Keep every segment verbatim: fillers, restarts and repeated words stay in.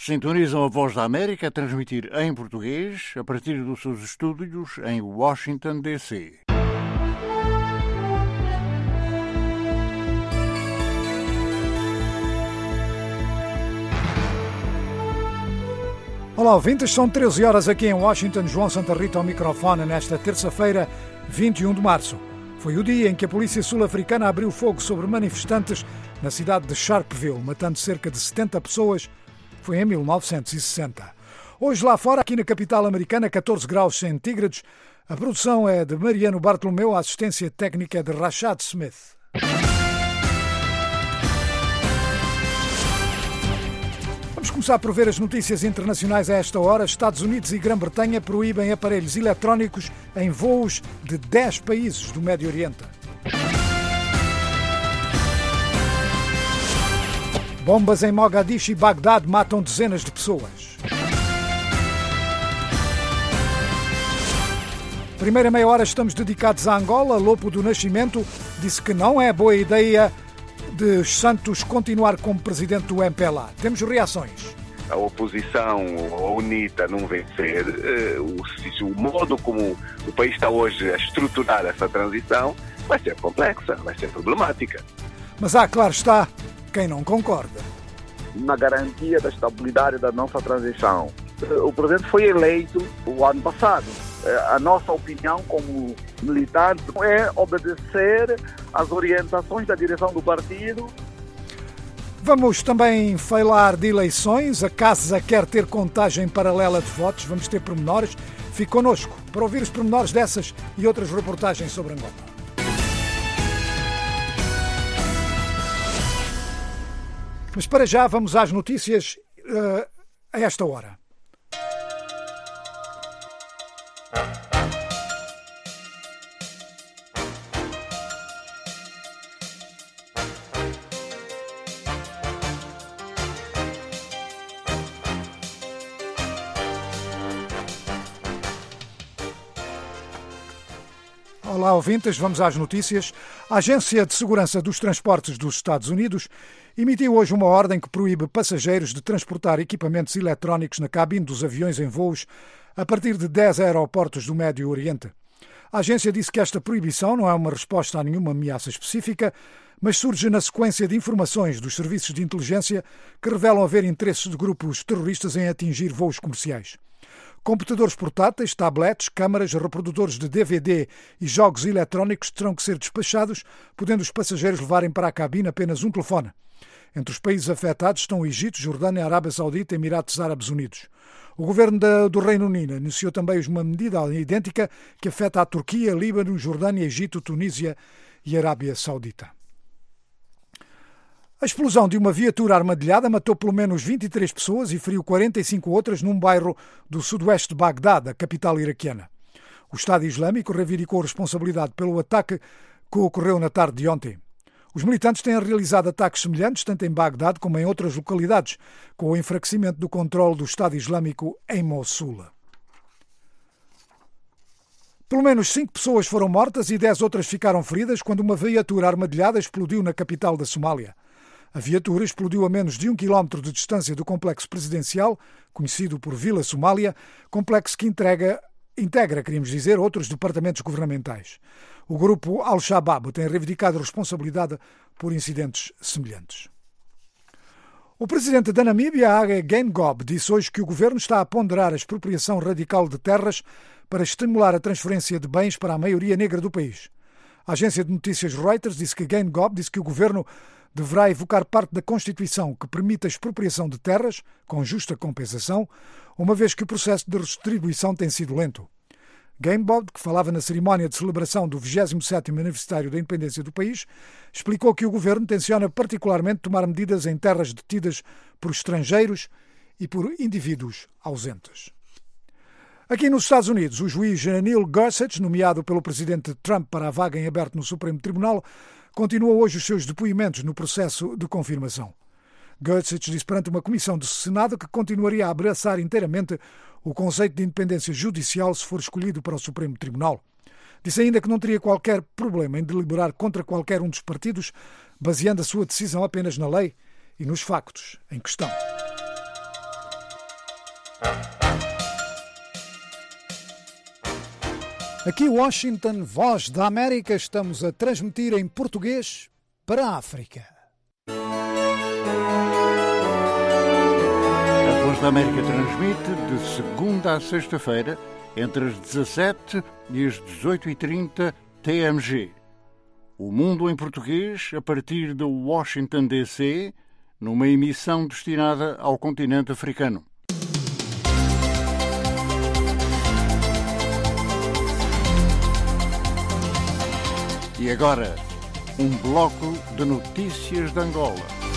Sintonizam a Voz da América a transmitir em português a partir dos seus estúdios em Washington, D C Olá, ouvintes, são treze horas aqui em Washington. João Santa Rita ao microfone nesta terça-feira, vinte e um de março. Foi o dia em que a polícia sul-africana abriu fogo sobre manifestantes na cidade de Sharpeville, matando cerca de setenta pessoas. Foi em mil novecentos e sessenta. Hoje lá fora, aqui na capital americana, catorze graus centígrados. A produção é de Mariano Bartolomeu, a assistência técnica é de Rashad Smith. Vamos começar por ver as notícias internacionais a esta hora. Estados Unidos e Grã-Bretanha proíbem aparelhos eletrónicos em voos de dez países do Médio Oriente. Bombas em Mogadishu e Bagdade matam dezenas de pessoas. Primeira meia hora estamos dedicados a Angola. Lopo do Nascimento disse que não é boa ideia de Santos continuar como presidente do M P L A. Temos reações. A oposição, a UNITA, não vencer, o, o modo como o país está hoje a estruturar essa transição vai ser complexa, vai ser problemática. Mas há, claro está, quem não concorda. Na garantia da estabilidade da nossa transição. O presidente foi eleito o ano passado. A nossa opinião como militante é obedecer às orientações da direção do partido. Vamos também falar de eleições. A Casa quer ter contagem paralela de votos. Vamos ter pormenores. Fique connosco para ouvir os pormenores dessas e outras reportagens sobre Angola. Mas para já vamos às notícias uh, a esta hora. Olá, ouvintes, vamos às notícias. A Agência de Segurança dos Transportes dos Estados Unidos emitiu hoje uma ordem que proíbe passageiros de transportar equipamentos eletrónicos na cabine dos aviões em voos a partir de dez aeroportos do Médio Oriente. A agência disse que esta proibição não é uma resposta a nenhuma ameaça específica, mas surge na sequência de informações dos serviços de inteligência que revelam haver interesses de grupos terroristas em atingir voos comerciais. Computadores portáteis, tablets, câmaras, reprodutores de D V D e jogos eletrónicos terão que ser despachados, podendo os passageiros levarem para a cabine apenas um telefone. Entre os países afetados estão o Egito, Jordânia, Arábia Saudita e Emirados Árabes Unidos. O governo da, do Reino Unido anunciou também uma medida idêntica que afeta a Turquia, Líbano, Jordânia, Egito, Tunísia e Arábia Saudita. A explosão de uma viatura armadilhada matou pelo menos vinte e três pessoas e feriu quarenta e cinco outras num bairro do sudoeste de Bagdade, a capital iraquiana. O Estado Islâmico reivindicou a responsabilidade pelo ataque que ocorreu na tarde de ontem. Os militantes têm realizado ataques semelhantes tanto em Bagdade como em outras localidades, com o enfraquecimento do controle do Estado Islâmico em Mossul. Pelo menos cinco pessoas foram mortas e dez outras ficaram feridas quando uma viatura armadilhada explodiu na capital da Somália. A viatura explodiu a menos de um quilómetro de distância do complexo presidencial, conhecido por Vila Somália, complexo que entrega, integra, queríamos dizer, outros departamentos governamentais. O grupo Al-Shabaab tem reivindicado responsabilidade por incidentes semelhantes. O presidente da Namíbia, Hage Geingob, disse hoje que o governo está a ponderar a expropriação radical de terras para estimular a transferência de bens para a maioria negra do país. A agência de notícias Reuters disse que Geingob disse que o governo deverá evocar parte da Constituição que permite a expropriação de terras, com justa compensação, uma vez que o processo de redistribuição tem sido lento. Geingob, que falava na cerimónia de celebração do vigésimo sétimo aniversário da independência do país, explicou que o governo tenciona particularmente tomar medidas em terras detidas por estrangeiros e por indivíduos ausentes. Aqui nos Estados Unidos, o juiz Neil Gorsuch, nomeado pelo presidente Trump para a vaga em aberto no Supremo Tribunal, continua hoje os seus depoimentos no processo de confirmação. Gorsuch disse perante uma comissão do Senado que continuaria a abraçar inteiramente o conceito de independência judicial se for escolhido para o Supremo Tribunal. Disse ainda que não teria qualquer problema em deliberar contra qualquer um dos partidos, baseando a sua decisão apenas na lei e nos factos em questão. Aqui Washington, Voz da América, estamos a transmitir em português para a África. A Voz da América transmite de segunda a sexta-feira, entre as dezassete e as dezoito e trinta T M G. O Mundo em Português, a partir de Washington, D C, numa emissão destinada ao continente africano. E agora, um bloco de notícias de Angola.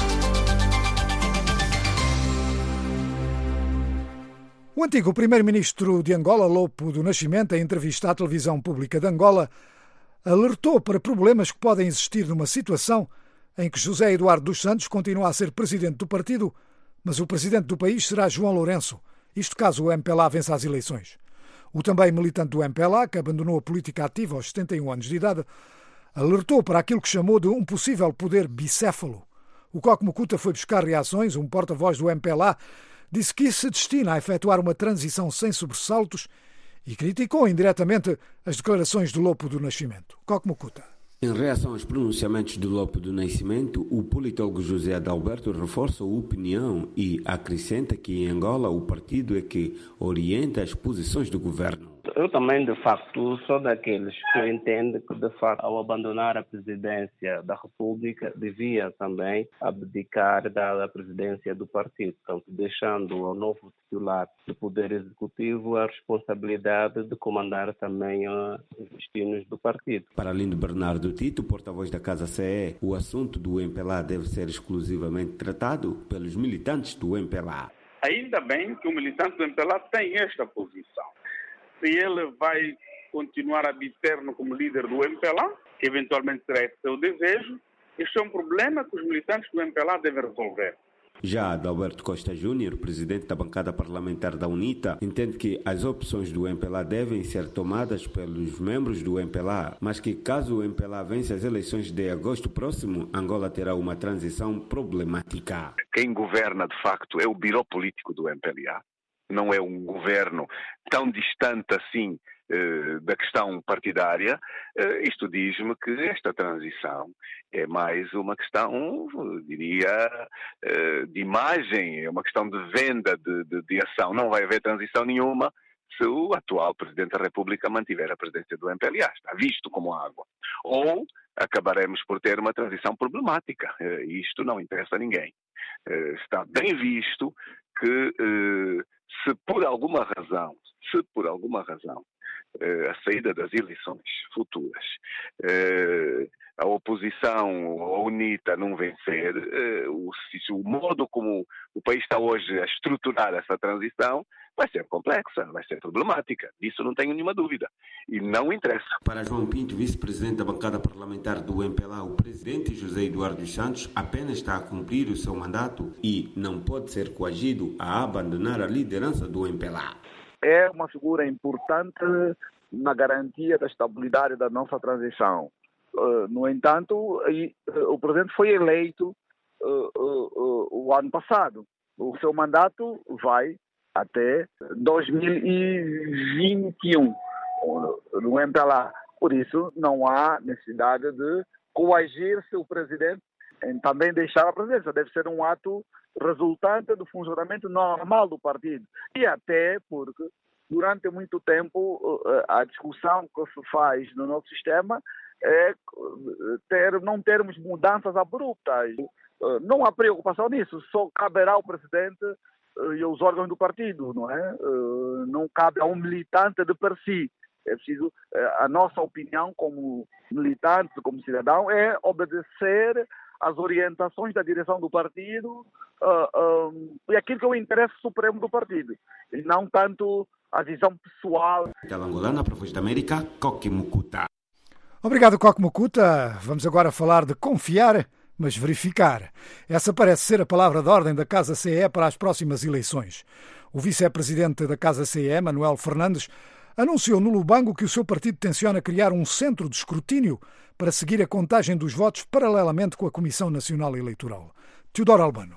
O antigo primeiro-ministro de Angola, Lopo do Nascimento, em entrevista à televisão pública de Angola, alertou para problemas que podem existir numa situação em que José Eduardo dos Santos continua a ser presidente do partido, mas o presidente do país será João Lourenço, isto caso o M P L A vença as eleições. O também militante do M P L A, que abandonou a política ativa aos setenta e um anos de idade, alertou para aquilo que chamou de um possível poder bicéfalo. O Coque Mukuta foi buscar reações. Um porta-voz do M P L A disse que isso se destina a efetuar uma transição sem sobressaltos e criticou indiretamente as declarações de Lopo do Nascimento. Coque Mukuta. Em reação aos pronunciamentos de Lopo do Nascimento, o politólogo José Adalberto reforça a opinião e acrescenta que em Angola o partido é que orienta as posições do governo. Eu também, de facto, sou daqueles que entendem que, de facto, ao abandonar a presidência da República, devia também abdicar da presidência do partido, portanto, deixando ao novo titular do Poder Executivo a responsabilidade de comandar também uh, os destinos do partido. Para além de Bernardo Tito, porta-voz da Casa C E, o assunto do M P L A deve ser exclusivamente tratado pelos militantes do M P L A. Ainda bem que o militante do M P L A tem esta posição. Se ele vai continuar habiterno como líder do M P L A, que eventualmente será esse seu desejo, este é um problema que os militantes do M P L A devem resolver. Já Adalberto Costa Júnior, presidente da bancada parlamentar da UNITA, entende que as opções do M P L A devem ser tomadas pelos membros do M P L A, mas que caso o M P L A vença as eleições de agosto próximo, Angola terá uma transição problemática. Quem governa, de facto, é o birô político do M P L A. Não é um governo tão distante assim eh, da questão partidária. Eh, isto diz-me que esta transição é mais uma questão, diria, eh, de imagem, é uma questão de venda de, de, de ação. Não vai haver transição nenhuma se o atual Presidente da República mantiver a presidência do M P L A. Está visto como água. Ou acabaremos por ter uma transição problemática. Eh, isto não interessa a ninguém. Eh, está bem visto que eh, se por alguma razão, se por alguma razão, eh, a saída das eleições futuras, eh, a oposição, a UNITA não vencer, eh, o, o modo como o país está hoje a estruturar essa transição vai ser complexa, vai ser problemática. Disso não tenho nenhuma dúvida. E não interessa. Para João Pinto, vice-presidente da bancada parlamentar do M P L A, o presidente José Eduardo dos Santos apenas está a cumprir o seu mandato e não pode ser coagido a abandonar a liderança do M P L A. É uma figura importante na garantia da estabilidade da nossa transição. Uh, no entanto, aí, uh, o presidente foi eleito uh, uh, uh, o ano passado. O seu mandato vai até dois mil e vinte e um no M P L A. Por isso, não há necessidade de coagir-se o presidente em também deixar a presidência. Deve ser um ato resultante do funcionamento normal do partido. E até porque, durante muito tempo, a discussão que se faz no nosso sistema é ter, não termos mudanças abruptas. Não há preocupação nisso. Só caberá ao presidente e aos órgãos do partido, não é? Não cabe a um militante de per si. É preciso, a nossa opinião como militante, como cidadão, é obedecer às orientações da direção do partido uh, um, e aquilo que é o interesse supremo do partido, e não tanto a visão pessoal. Angolana, para a Voz da América, Coque Mukuta. Obrigado, Coque Mukuta. Vamos agora falar de confiar, mas verificar. Essa parece ser a palavra de ordem da Casa C E para as próximas eleições. O vice-presidente da Casa C E, Manuel Fernandes, anunciou no Lubango que o seu partido tenciona criar um centro de escrutínio para seguir a contagem dos votos paralelamente com a Comissão Nacional Eleitoral. Teodoro Albano.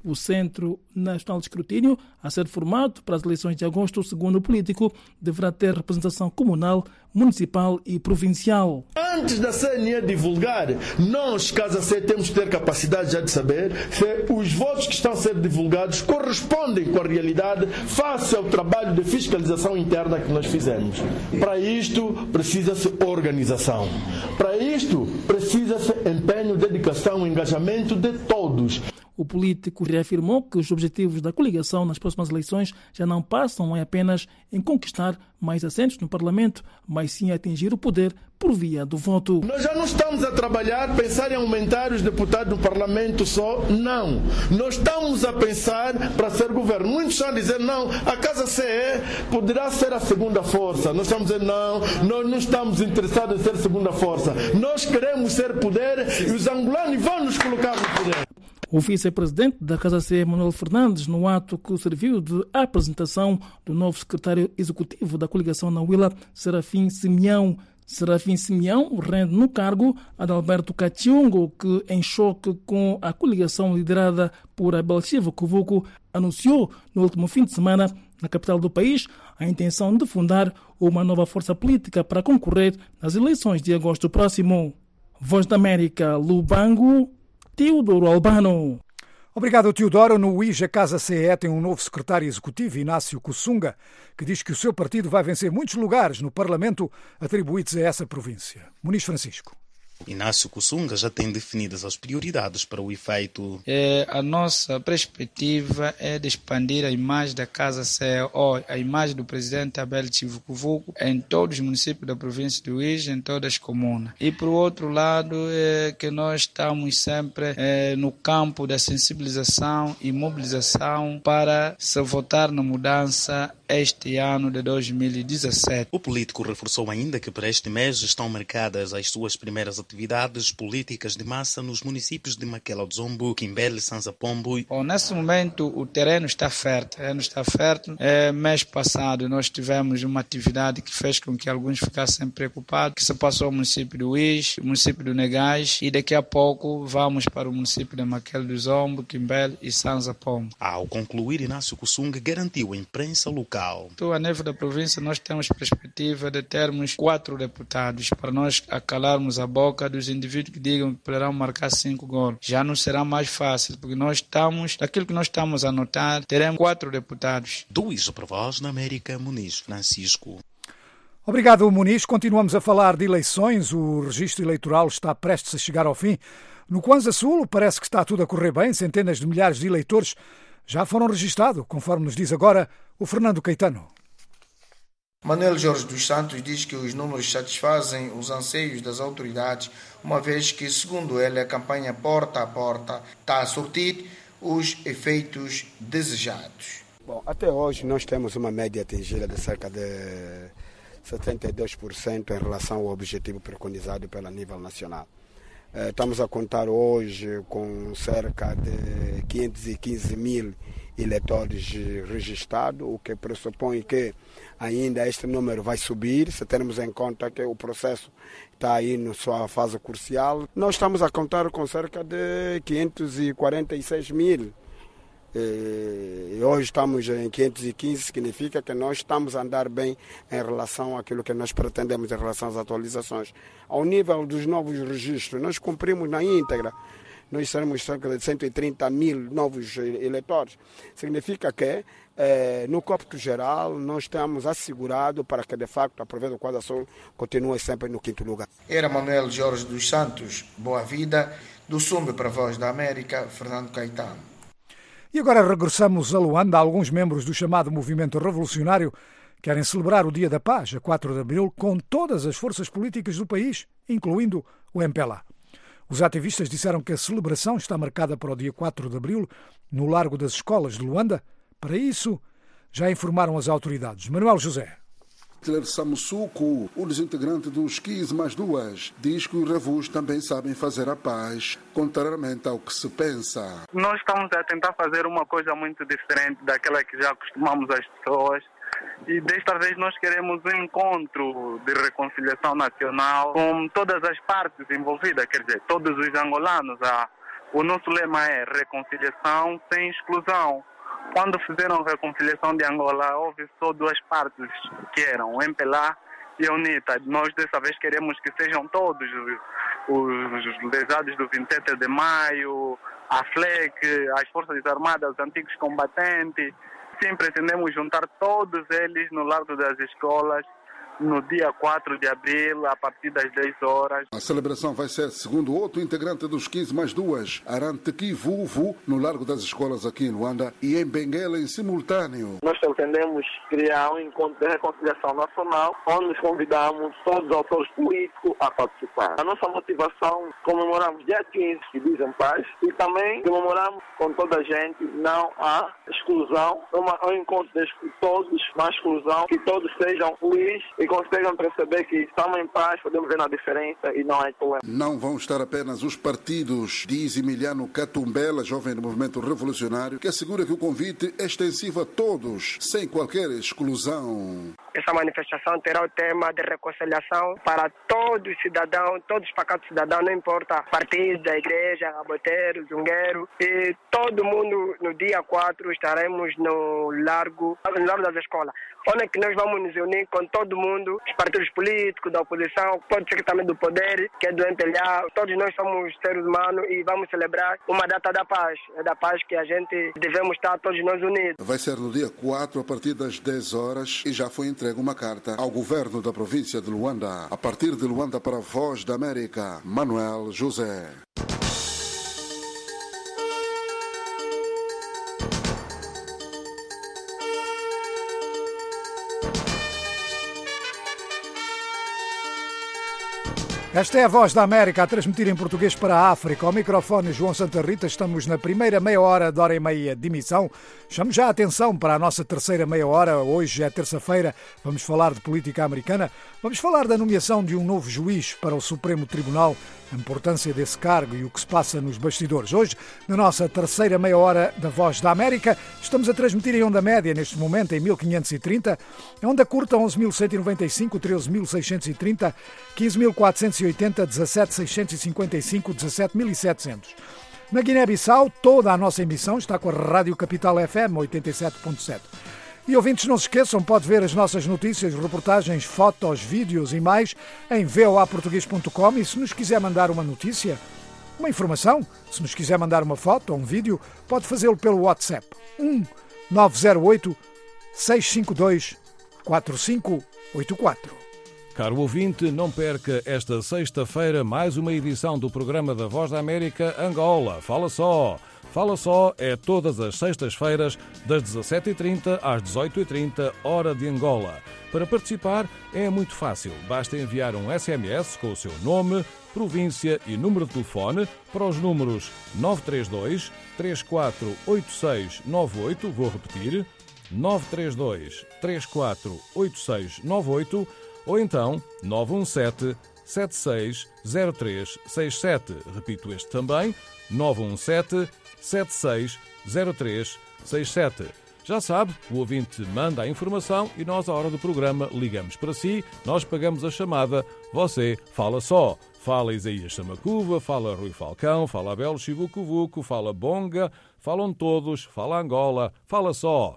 O Centro Nacional de Escrutínio, a ser formado para as eleições de agosto, segundo o político, deverá ter representação comunal, municipal e provincial. Antes da C N E divulgar, nós, Casa C, temos que ter capacidade já de saber se os votos que estão a ser divulgados correspondem com a realidade face ao trabalho de fiscalização interna que nós fizemos. Para isto, precisa-se organização. Para isto, precisa-se empenho, dedicação, engajamento de todos. O político reafirmou que os objetivos da coligação nas próximas eleições já não passam apenas em conquistar mais assentos no Parlamento, mas sim atingir o poder por via do voto. Nós já não estamos a trabalhar, pensar em aumentar os deputados no Parlamento só, não. Nós estamos a pensar para ser governo. Muitos estão a dizer, não, a Casa C E poderá ser a segunda força. Nós estamos a dizer, não, nós não estamos interessados em ser segunda força. Nós queremos ser poder e os angolanos vão nos colocar no poder. O vice-presidente da Casa C, Manuel Fernandes, no ato que serviu de apresentação do novo secretário executivo da coligação na Huila, Serafim Simeão. Serafim Simeão rende no cargo Adalberto Cachiongo, que, em choque com a coligação liderada por Abel Chivo Kuvuco, anunciou no último fim de semana, na capital do país, a intenção de fundar uma nova força política para concorrer nas eleições de agosto próximo. Voz da América, Lubango, Teodoro Albano. Obrigado, Teodoro. No U I J, a Casa C E tem um novo secretário executivo, Inácio Kussunga, que diz que o seu partido vai vencer muitos lugares no Parlamento atribuídos a essa província. Muniz Francisco. Inácio Kussunga já tem definidas as prioridades para o efeito. É, a nossa perspectiva é de expandir a imagem da Casa C E O, a imagem do presidente Abel Chivo Kuvuco em todos os municípios da província do U I J, em todas as comunas. E, por outro lado, é que nós estamos sempre é, no campo da sensibilização e mobilização para se votar na mudança este ano de dois mil e dezessete. O político reforçou ainda que para este mês estão marcadas as suas primeiras atividades políticas de massa nos municípios de Maquela do Zombo, Quimbele, Sanza Pombo. Bom, nesse momento o terreno está fértil. O terreno está fértil. É, mês passado nós tivemos uma atividade que fez com que alguns ficassem preocupados, que se passou ao município do U I J, o município do Negais, e daqui a pouco vamos para o município de Maquela do Zombo, Quimbele e Sanza Pombo. Ao concluir, Inácio Kussunga garantiu à imprensa local. Então, a nível da província, nós temos perspectiva de termos quatro deputados para nós acalarmos a boca dos indivíduos que digam que poderão marcar cinco gols. Já não será mais fácil, porque nós estamos, daquilo que nós estamos a notar, teremos quatro deputados. Do U I J para Voz na América, Muniz Francisco. Obrigado, Muniz. Continuamos a falar de eleições. O registro eleitoral está prestes a chegar ao fim. No Kwanza Sul, parece que está tudo a correr bem. Centenas de milhares de eleitores já foram registados, conforme nos diz agora o Fernando Caetano. Manuel Jorge dos Santos diz que os números satisfazem os anseios das autoridades, uma vez que, segundo ele, a campanha porta a porta está a surtir os efeitos desejados. Bom, até hoje nós temos uma média atingida de cerca de setenta e dois por cento em relação ao objetivo preconizado pelo nível nacional. Estamos a contar hoje com cerca de quinhentos e quinze mil eleitores registrados, o que pressupõe que ainda este número vai subir, se termos em conta que o processo está aí na sua fase crucial. Nós estamos a contar com cerca de quinhentos e quarenta e seis mil. E hoje estamos em quinhentos e quinze, significa que nós estamos a andar bem em relação àquilo que nós pretendemos em relação às atualizações. Ao nível dos novos registros, nós cumprimos na íntegra. Nós seremos cerca de cento e trinta mil novos eleitores. Significa que, eh, no cômputo geral, nós estamos assegurados para que, de facto, a província do Kwanza Sul continue sempre no quinto lugar. Era Manuel Jorge dos Santos. Boa vida. Do Sumbe para a Voz da América, Fernando Caetano. E agora regressamos a Luanda. Alguns membros do chamado Movimento Revolucionário querem celebrar o Dia da Paz, a quatro de abril, com todas as forças políticas do país, incluindo o M P L A. Os ativistas disseram que a celebração está marcada para o dia quatro de abril, no Largo das Escolas de Luanda. Para isso, já informaram as autoridades. Manuel José. Samusuco, um dos integrantes dos quinze mais duas, diz que os revus também sabem fazer a paz, contrariamente ao que se pensa. Nós estamos a tentar fazer uma coisa muito diferente daquela que já acostumamos as pessoas. E desta vez nós queremos um encontro de reconciliação nacional com todas as partes envolvidas, quer dizer, todos os angolanos a O nosso lema é reconciliação sem exclusão. Quando fizeram a reconciliação de Angola, houve só duas partes que eram o M P L A e a UNITA. Nós dessa vez queremos que sejam todos os, os lesados do vinte e sete de maio, a F L E C, as Forças Armadas, os antigos combatentes. Sim, pretendemos juntar todos eles no Largo das Escolas no dia quatro de abril, a partir das dez horas. A celebração vai ser, segundo outro integrante dos quinze mais duas, Aranteki Vuvu, no Largo das Escolas aqui em Luanda e em Benguela em simultâneo. Nós pretendemos criar um encontro de reconciliação nacional, onde nos convidamos todos os autores políticos a participar. A nossa motivação, comemoramos dia quinze, que diz em paz, e também comemoramos com toda a gente, não há exclusão, um encontro de todos, não há exclusão, que todos sejam felizes e conseguem perceber que estamos em paz, podemos ver na diferença e não há problema. Não vão estar apenas os partidos, diz Emiliano Catumbela, jovem do movimento revolucionário, que assegura que o convite é extensivo a todos, sem qualquer exclusão. Essa manifestação terá o tema de reconciliação para todos os cidadãos, todos os pacatos cidadãos, não importa partido, da igreja, aboteiro, zungueiro, e todo mundo no dia quatro estaremos no Largo, no Largo das Escolas, onde é que nós vamos nos unir com todo mundo, os partidos políticos, da oposição, pode ser também do poder, que é do M P L A, todos nós somos seres humanos e vamos celebrar uma data da paz, é da paz que a gente devemos estar todos nós unidos. Vai ser no dia quatro, a partir das dez horas, e já foi entregue uma carta ao governo da província de Luanda. A partir de Luanda para a Voz da América, Manuel José. Esta é a Voz da América a transmitir em português para a África. Ao microfone João Santa Rita, estamos na primeira meia hora de hora e meia de emissão. Chamo já a atenção para a nossa terceira meia hora. Hoje é terça-feira, vamos falar de política americana. Vamos falar da nomeação de um novo juiz para o Supremo Tribunal, a importância desse cargo e o que se passa nos bastidores. Hoje, na nossa terceira meia hora da Voz da América, estamos a transmitir em onda média, neste momento, em mil quinhentos e trinta, em onda curta onze mil cento e noventa e cinco, treze mil seiscentos e trinta, quinze mil quatrocentos e oitenta, dezassete mil seiscentos e cinquenta e cinco, dezassete mil e setecentos. Na Guiné-Bissau, toda a nossa emissão está com a Rádio Capital F M oitenta e sete ponto sete. E ouvintes, não se esqueçam, pode ver as nossas notícias, reportagens, fotos, vídeos e mais em v o a português ponto com, e se nos quiser mandar uma notícia, uma informação, se nos quiser mandar uma foto ou um vídeo, pode fazê-lo pelo WhatsApp um nove zero oito, seis cinco dois, quatro cinco oito quatro. Caro ouvinte, não perca esta sexta-feira mais uma edição do programa da Voz da América Angola. Fala só! Fala Só é todas as sextas-feiras, das dezassete e trinta às dezoito e trinta, hora de Angola. Para participar é muito fácil. Basta enviar um S M S com o seu nome, província e número de telefone para os números nove três dois, três quatro oito seis nove oito, vou repetir, nove três dois, três quatro oito seis nove oito, ou então nove um sete, sete seis zero três seis sete. Repito este também, nove um sete, sete seis zero três seis sete. Já sabe, o ouvinte manda a informação e nós, à hora do programa, ligamos para si, nós pagamos a chamada, você fala só. Fala Isaías Samacuva, fala Rui Falcão, fala Abel Chivucuvuco, fala Bonga, falam todos, fala Angola, fala só.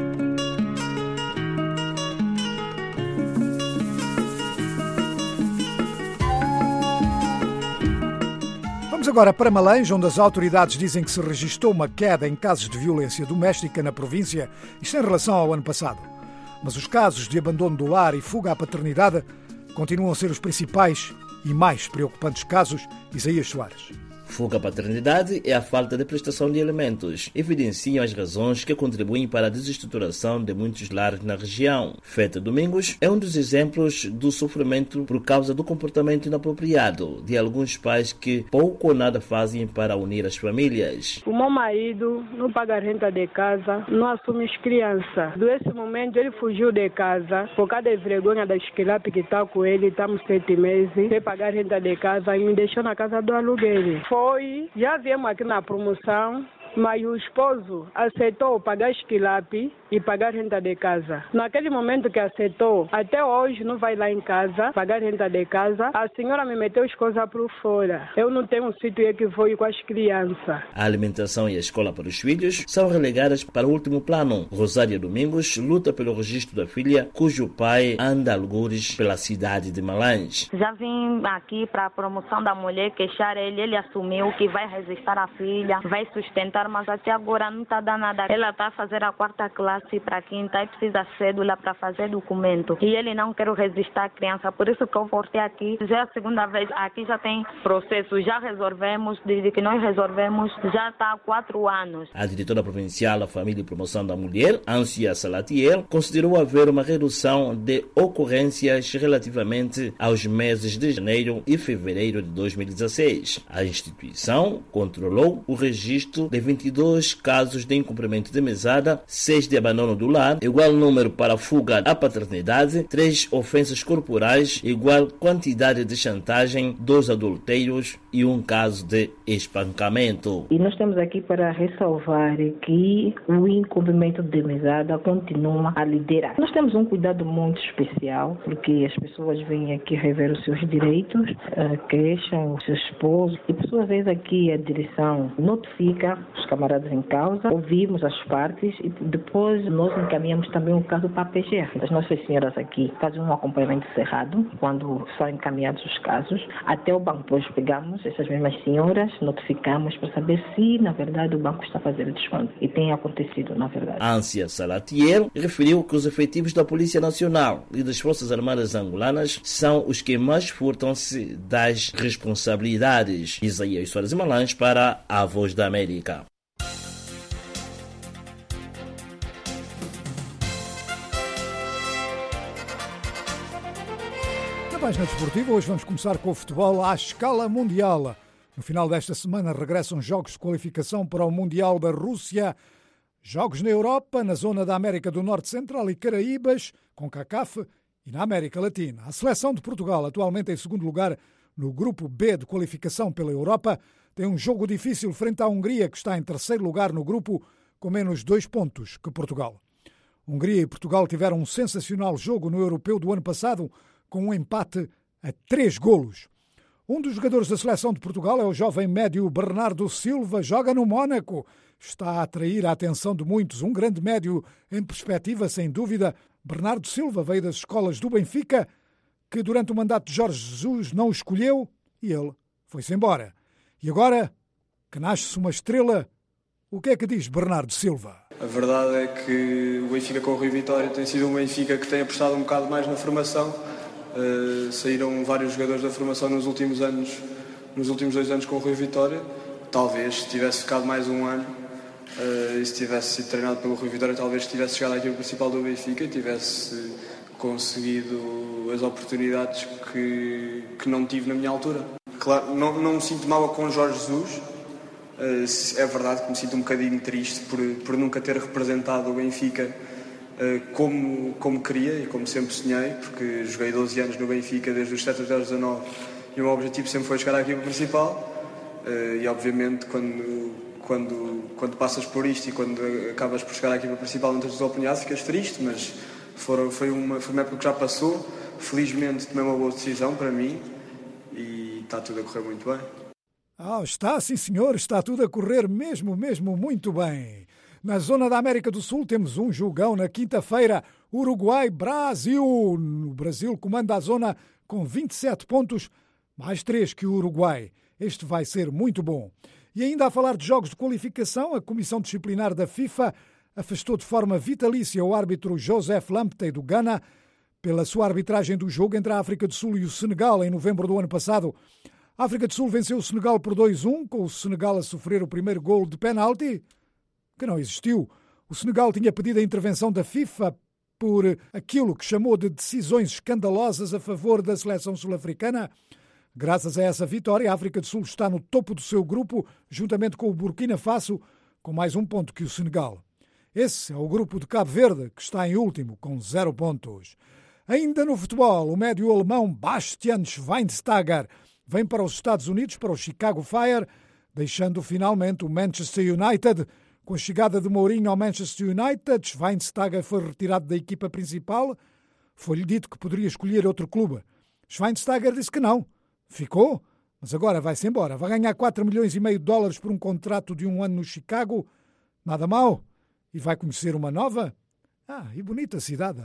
Agora para Malanje, onde as autoridades dizem que se registrou uma queda em casos de violência doméstica na província, isto em relação ao ano passado. Mas os casos de abandono do lar e fuga à paternidade continuam a ser os principais e mais preocupantes casos. Isaías Soares. Fuga à paternidade e a falta de prestação de alimentos evidenciam as razões que contribuem para a desestruturação de muitos lares na região. Feta Domingos é um dos exemplos do sofrimento por causa do comportamento inapropriado de alguns pais que pouco ou nada fazem para unir as famílias. O meu marido não paga a renta de casa, não assume as crianças. Nesse momento ele fugiu de casa por causa da vergonha da esquilape que está com ele, estamos sete meses, sem pagar a renta de casa e me deixou na casa do aluguel. Foi, já viemos aqui na promoção, mas o esposo aceitou pagar esquilape e pagar renda de casa. Naquele momento que aceitou, até hoje não vai lá em casa pagar renda de casa. A senhora me meteu as coisas por fora. Eu não tenho um sítio que vou ir com as crianças. A alimentação e a escola para os filhos são relegadas para o último plano. Rosário Domingos luta pelo registro da filha, cujo pai anda a algures pela cidade de Malães. Já vim aqui para a promoção da mulher queixar ele. Ele assumiu que vai registrar a filha, vai sustentar, mas até agora não está dando nada. Ela está a fazer a quarta classe para a quinta e precisa cédula para fazer documento. E ele não quer registrar a criança, por isso que eu voltei aqui. Já é a segunda vez, aqui já tem processo, já resolvemos, desde que nós resolvemos, já está há quatro anos. A diretora provincial da Família e Promoção da Mulher, Ancia Salatiel, considerou haver uma redução de ocorrências relativamente aos meses de janeiro e fevereiro de dois mil e dezesseis. A instituição controlou o registro de vinte e dois casos de incumprimento de mesada, seis de abandono do lar, igual número para fuga à paternidade, três ofensas corporais, igual quantidade de chantagem, dois adultérios e um caso de espancamento. E nós estamos aqui para ressalvar que o incumprimento de mesada continua a liderar. Nós temos um cuidado muito especial, porque as pessoas vêm aqui rever os seus direitos, queixam os seus esposos, e por sua vez aqui a direção notifica os camaradas em causa, ouvimos as partes e depois nós encaminhamos também o caso para a P G R. As nossas senhoras aqui fazem um acompanhamento cerrado quando são encaminhados os casos. Até o banco depois pegamos essas mesmas senhoras, notificamos para saber se na verdade o banco está fazendo desconto. E tem acontecido, na verdade. Ancia Salatiel referiu que os efetivos da Polícia Nacional e das Forças Armadas angolanas são os que mais furtam-se das responsabilidades. Isaías Soares Malães para a Voz da América. Na página desportiva, hoje vamos começar com o futebol à escala mundial. No final desta semana regressam jogos de qualificação para o Mundial da Rússia. Jogos na Europa, na zona da América do Norte Central e Caraíbas, com CACAF, e na América Latina. A seleção de Portugal, atualmente em segundo lugar no grupo B de qualificação pela Europa, tem um jogo difícil frente à Hungria, que está em terceiro lugar no grupo, com menos dois pontos que Portugal. Hungria e Portugal tiveram um sensacional jogo no Europeu do ano passado, com um empate a três golos. Um dos jogadores da seleção de Portugal é o jovem médio Bernardo Silva, joga no Mónaco. Está a atrair a atenção de muitos, um grande médio em perspectiva, sem dúvida. Bernardo Silva veio das escolas do Benfica, que durante o mandato de Jorge Jesus não o escolheu e ele foi-se embora. E agora, que nasce uma estrela, o que é que diz Bernardo Silva? A verdade é que o Benfica com o Rui Vitória tem sido um Benfica que tem apostado um bocado mais na formação. Uh, saíram vários jogadores da formação nos últimos anos, nos últimos dois anos com o Rui Vitória. Talvez se tivesse ficado mais um ano uh, e se tivesse sido treinado pelo Rui Vitória, talvez tivesse chegado à equipe principal do Benfica e tivesse conseguido as oportunidades que, que não tive na minha altura. Claro, não, não me sinto mal com o Jorge Jesus. Uh, é verdade que me sinto um bocadinho triste por, por nunca ter representado o Benfica Como, como queria e como sempre sonhei, porque joguei doze anos no Benfica desde os sete até os dezanove e o meu objetivo sempre foi chegar à equipa principal e obviamente quando, quando, quando passas por isto e quando acabas por chegar à equipa principal não tens as oportunidades, ficas triste, mas foram, foi, uma, foi uma época que já passou. Felizmente tomei uma boa decisão para mim e está tudo a correr muito bem. Ah, está sim senhor, está tudo a correr mesmo, mesmo muito bem. Na zona da América do Sul temos um jogão na quinta-feira, Uruguai-Brasil. O Brasil comanda a zona com vinte e sete pontos, mais três que o Uruguai. Este vai ser muito bom. E ainda a falar de jogos de qualificação, a Comissão Disciplinar da FIFA afastou de forma vitalícia o árbitro Joseph Lamptey do Ghana pela sua arbitragem do jogo entre a África do Sul e o Senegal em novembro do ano passado. A África do Sul venceu o Senegal por dois a um, com o Senegal a sofrer o primeiro golo de penalti, que não existiu. O Senegal tinha pedido a intervenção da FIFA por aquilo que chamou de decisões escandalosas a favor da seleção sul-africana. Graças a essa vitória, a África do Sul está no topo do seu grupo, juntamente com o Burkina Faso, com mais um ponto que o Senegal. Esse é o grupo de Cabo Verde, que está em último, com zero pontos. Ainda no futebol, o médio alemão Bastian Schweinsteiger vem para os Estados Unidos, para o Chicago Fire, deixando finalmente o Manchester United. Com a chegada de Mourinho ao Manchester United, Schweinsteiger foi retirado da equipa principal. Foi-lhe dito que poderia escolher outro clube. Schweinsteiger disse que não. Ficou, mas agora vai-se embora. Vai ganhar quatro milhões e meio de dólares por um contrato de um ano no Chicago. Nada mal. E vai conhecer uma nova? Ah, e bonita cidade.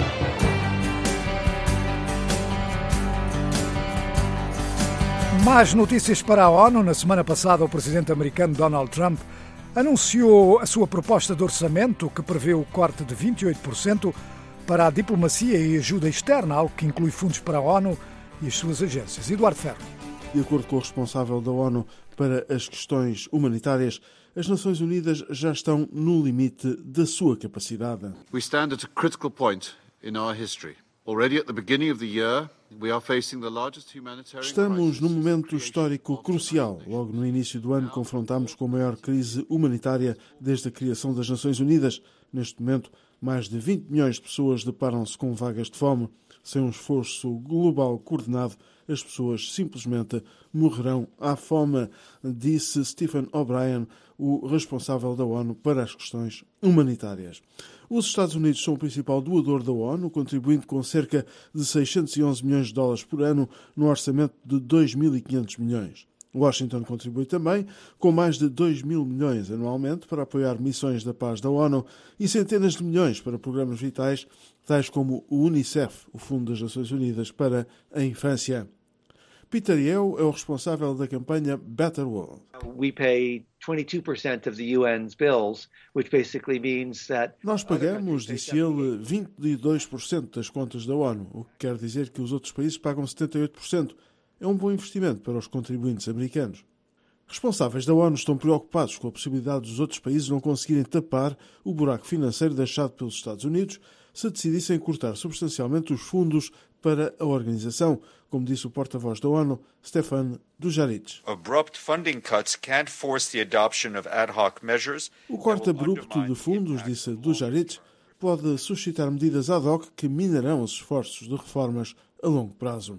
Mais notícias para a ONU. Na semana passada, o presidente americano Donald Trump anunciou a sua proposta de orçamento que prevê o corte de vinte e oito por cento para a diplomacia e ajuda externa, algo que inclui fundos para a ONU e as suas agências. Eduardo Ferro. De acordo com o responsável da ONU para as questões humanitárias, as Nações Unidas já estão no limite da sua capacidade. We stand at a critical point in our history. Already at the beginning of the year, we are facing the largest humanitarian Estamos num momento histórico crucial. Logo no início do ano confrontamos com a maior crise humanitária desde a criação das Nações Unidas. Neste momento, mais de vinte milhões de pessoas deparam-se com vagas de fome. Sem um esforço global coordenado, as pessoas simplesmente morrerão à fome, disse Stephen O'Brien, o responsável da ONU para as questões humanitárias. Os Estados Unidos são o principal doador da ONU, contribuindo com cerca de seiscentos e onze milhões de dólares por ano no orçamento de dois mil e quinhentos milhões. Washington contribui também com mais de dois mil milhões anualmente para apoiar missões da paz da ONU e centenas de milhões para programas vitais, tais como o UNICEF, o Fundo das Nações Unidas para a Infância. Peter Yeo é o responsável da campanha Better World. We pay twenty-two percent of the U N's bills, which basically means that Nós pagamos, disse ele, vinte e dois por cento das contas da ONU, o que quer dizer que os outros países pagam setenta e oito por cento. É um bom investimento para os contribuintes americanos. Responsáveis da ONU estão preocupados com a possibilidade dos outros países não conseguirem tapar o buraco financeiro deixado pelos Estados Unidos se decidissem cortar substancialmente os fundos para a organização, como disse o porta-voz da ONU, Stefan Dujarric. Abrupt funding cuts can't force the adoption of ad hoc measures. O corte abrupto de fundos, disse Dujarric, pode suscitar medidas ad hoc que minarão os esforços de reformas a longo prazo.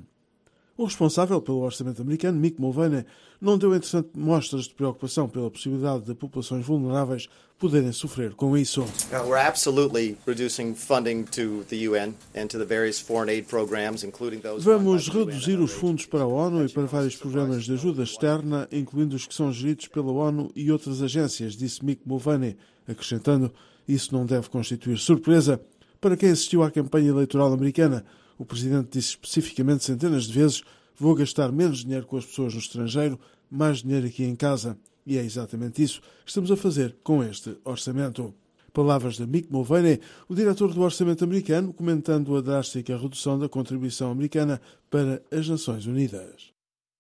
O responsável pelo orçamento americano, Mick Mulvaney, não deu, entretanto, mostras de preocupação pela possibilidade de populações vulneráveis poderem sofrer com isso. We're absolutely reducing funding to the U N and to the various foreign aid programs, including those. Vamos reduzir os fundos para a ONU e para vários programas de ajuda externa, incluindo os que são geridos pela ONU e outras agências, disse Mick Mulvaney, acrescentando: isso não deve constituir surpresa para quem assistiu à campanha eleitoral americana. O presidente disse especificamente centenas de vezes: vou gastar menos dinheiro com as pessoas no estrangeiro, mais dinheiro aqui em casa. E é exatamente isso que estamos a fazer com este orçamento. Palavras de Mick Mulvaney, o diretor do orçamento americano, comentando a drástica redução da contribuição americana para as Nações Unidas.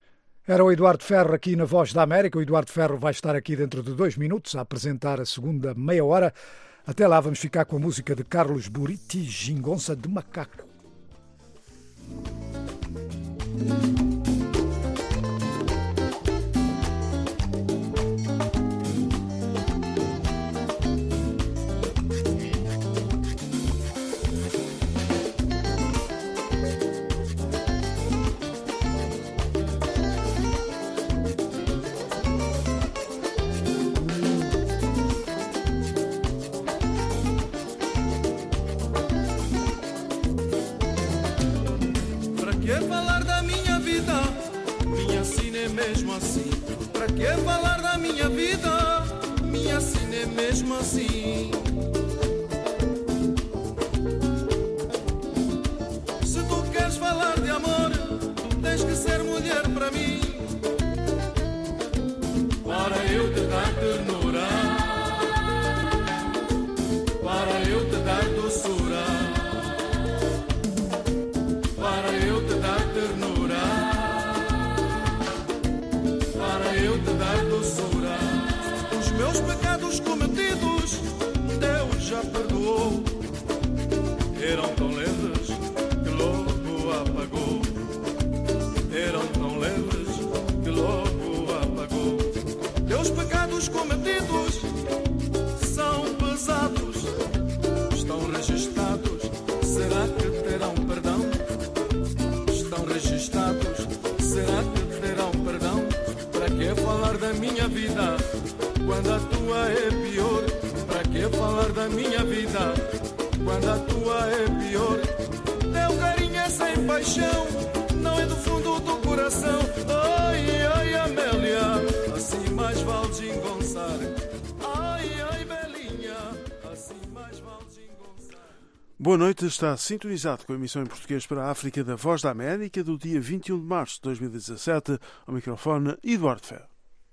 Era o Eduardo Ferro aqui na Voz da América. O Eduardo Ferro vai estar aqui dentro de dois minutos a apresentar a segunda meia hora. Até lá vamos ficar com a música de Carlos Buriti, Gingonça de Macaco. Será que terão perdão? Para que falar da minha da minha vida, quando a tua é pior. Teu carinho é sem paixão, não é do fundo do coração. Ai, ai, Amélia, assim mais vale desengonçar. Ai, ai, Belinha, assim mais vale desengonçar. Boa noite, está sintonizado com a emissão em português para a África da Voz da América do dia vinte e um de março de dois mil e dezassete. Ao microfone, Eduardo Ferro.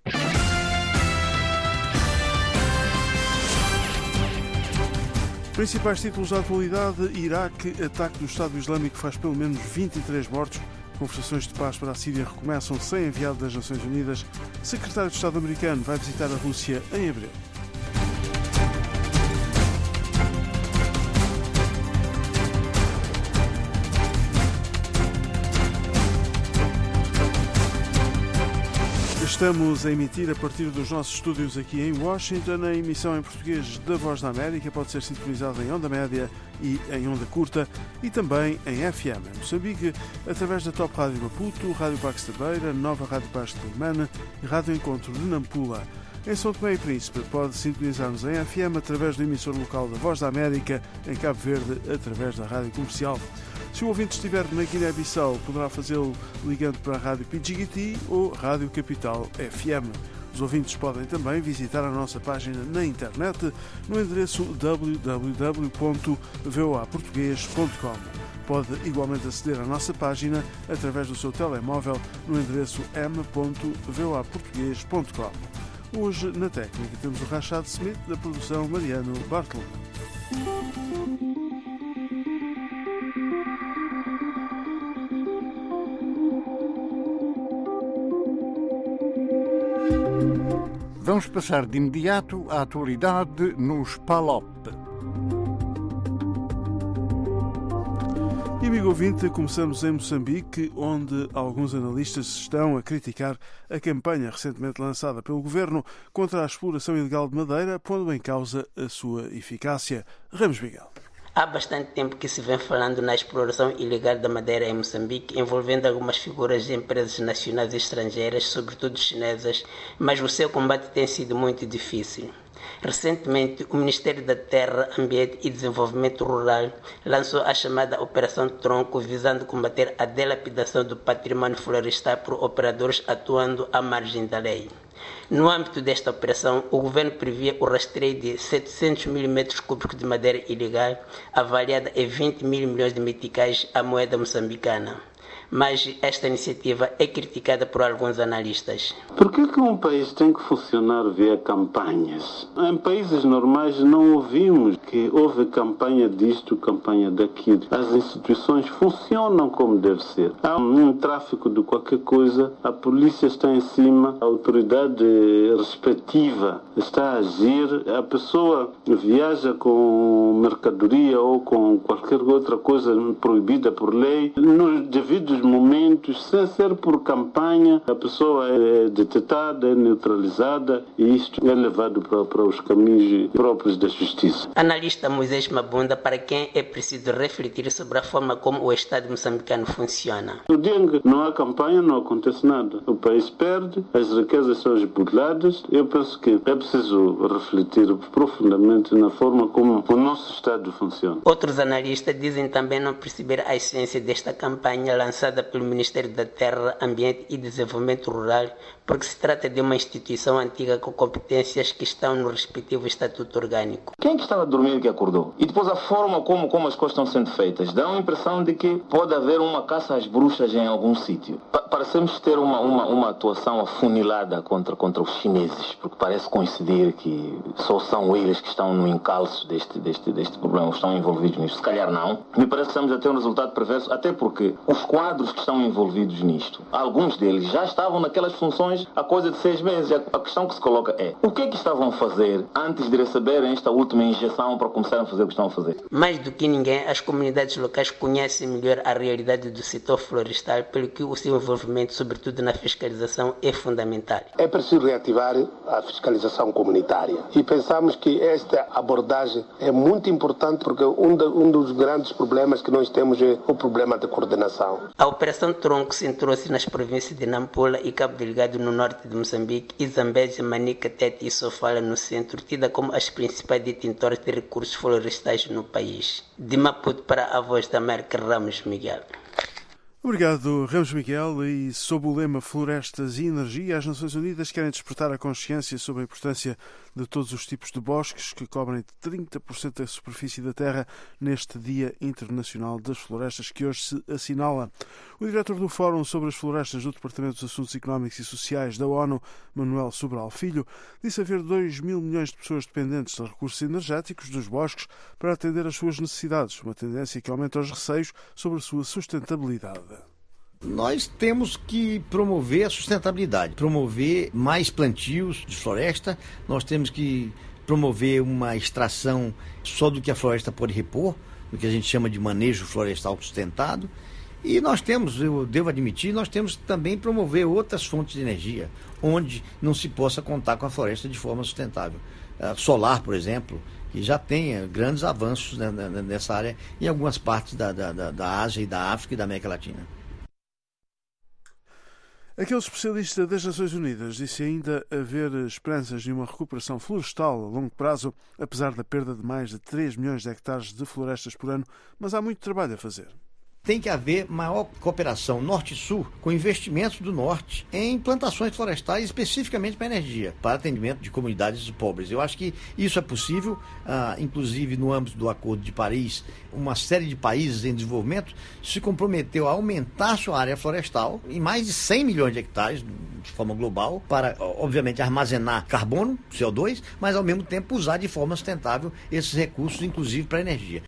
Principais títulos da atualidade: Iraque, ataque do Estado Islâmico faz pelo menos vinte e três mortos. Conversações de paz para a Síria recomeçam sem enviado das Nações Unidas. Secretário de Estado americano vai visitar a Rússia em abril. Estamos a emitir a partir dos nossos estúdios aqui em Washington. A emissão em português da Voz da América pode ser sintonizada em onda média e em onda curta e também em F M. Em Moçambique, através da Top Rádio Maputo, Rádio Pax da Beira, Nova Rádio Paz de Limana e Rádio Encontro de Nampula. Em São Tomé e Príncipe, pode sintonizar-nos em F M através do emissor local da Voz da América, em Cabo Verde, através da Rádio Comercial. Se o ouvinte estiver na Guiné-Bissau, poderá fazê-lo ligando para a Rádio P G T ou Rádio Capital F M. Os ouvintes podem também visitar a nossa página na internet no endereço w w w ponto v o a português ponto com. Pode igualmente aceder à nossa página através do seu telemóvel no endereço m ponto v o a português ponto com. Hoje, na técnica, temos o Rachad Smith, da produção Mariano Bartolomeu. Vamos passar de imediato à atualidade nos P A L O P. E, amigo ouvinte, começamos em Moçambique, onde alguns analistas estão a criticar a campanha recentemente lançada pelo governo contra a exploração ilegal de madeira, pondo em causa a sua eficácia. Ramos Miguel. Há bastante tempo que se vem falando na exploração ilegal da madeira em Moçambique, envolvendo algumas figuras de empresas nacionais e estrangeiras, sobretudo chinesas, mas o seu combate tem sido muito difícil. Recentemente, o Ministério da Terra, Ambiente e Desenvolvimento Rural lançou a chamada Operação Tronco, visando combater a dilapidação do patrimônio florestal por operadores atuando à margem da lei. No âmbito desta operação, o governo previa o rastreio de setecentos mil metros cúbicos de madeira ilegal, avaliada em vinte mil milhões de meticais à moeda moçambicana. Mas esta iniciativa é criticada por alguns analistas. Por que que um país tem que funcionar via campanhas? Em países normais não ouvimos que houve campanha disto, campanha daquilo. As instituições funcionam como deve ser. Há um tráfico de qualquer coisa, a polícia está em cima, a autoridade respectiva está a agir, a pessoa viaja com mercadoria ou com qualquer outra coisa proibida por lei, nos devidos momentos, sem ser por campanha, a pessoa é detectada, é neutralizada e isto é levado para, para os caminhos próprios da justiça. Analista Moisés Mabunda, para quem é preciso refletir sobre a forma como o Estado moçambicano funciona. No dia em que não há campanha, não acontece nada. O país perde, as riquezas são esbulhadas. Eu penso que é preciso refletir profundamente na forma como o nosso Estado funciona. Outros analistas dizem também não perceber a essência desta campanha lançada pelo Ministério da Terra, Ambiente e Desenvolvimento Rural, porque se trata de uma instituição antiga com competências que estão no respectivo estatuto orgânico. Quem que estava a dormir que acordou? E depois a forma como, como as coisas estão sendo feitas dá uma impressão de que pode haver uma caça às bruxas em algum sítio. Pa- parecemos ter uma, uma, uma atuação afunilada contra, contra os chineses, porque parece coincidir que só são eles que estão no encalço deste, deste, deste problema, estão envolvidos nisto. Se calhar não. Me parece que estamos a ter um resultado perverso, até porque os quadros que estão envolvidos nisto, alguns deles já estavam naquelas funções há coisa de seis meses. A questão que se coloca é, o que é que estavam a fazer antes de receberem esta última injeção para começarem a fazer o que estão a fazer? Mais do que ninguém, as comunidades locais conhecem melhor a realidade do setor florestal, pelo que o seu envolvimento, sobretudo na fiscalização, é fundamental. É preciso reativar a fiscalização comunitária e pensamos que esta abordagem é muito importante porque um, de, um dos grandes problemas que nós temos é o problema de coordenação. A Operação Tronco centrou-se nas províncias de Nampula e Cabo Delgado no norte de Moçambique e Zambésia, Manica, Tete e Sofala no centro, tida como as principais detentoras de recursos florestais no país. De Maputo para a Voz da América, Ramos Miguel. Obrigado, Ramos Miguel. E sob o lema Florestas e Energia, as Nações Unidas querem despertar a consciência sobre a importância de todos os tipos de bosques que cobrem trinta por cento da superfície da Terra neste Dia Internacional das Florestas que hoje se assinala. O diretor do Fórum sobre as Florestas do Departamento dos Assuntos Económicos e Sociais da ONU, Manuel Sobral Filho, disse haver dois mil milhões de pessoas dependentes de recursos energéticos dos bosques para atender às suas necessidades, uma tendência que aumenta os receios sobre a sua sustentabilidade. Nós temos que promover a sustentabilidade, promover mais plantios de floresta, nós temos que promover uma extração só do que a floresta pode repor, do que a gente chama de manejo florestal sustentado, e nós temos, eu devo admitir, nós temos que também promover outras fontes de energia, onde não se possa contar com a floresta de forma sustentável. Solar, por exemplo, que já tem grandes avanços nessa área em algumas partes da, da, da Ásia e da África e da América Latina. Aquele especialista das Nações Unidas disse ainda haver esperanças de uma recuperação florestal a longo prazo, apesar da perda de mais de três milhões de hectares de florestas por ano, mas há muito trabalho a fazer. Tem que haver maior cooperação norte-sul com investimentos do norte em plantações florestais, especificamente para energia, para atendimento de comunidades pobres. Eu acho que isso é possível, ah, inclusive no âmbito do Acordo de Paris, uma série de países em desenvolvimento se comprometeu a aumentar sua área florestal em mais de cem milhões de hectares de forma global, para, obviamente, armazenar carbono, C O dois, mas ao mesmo tempo usar de forma sustentável esses recursos, inclusive para energia.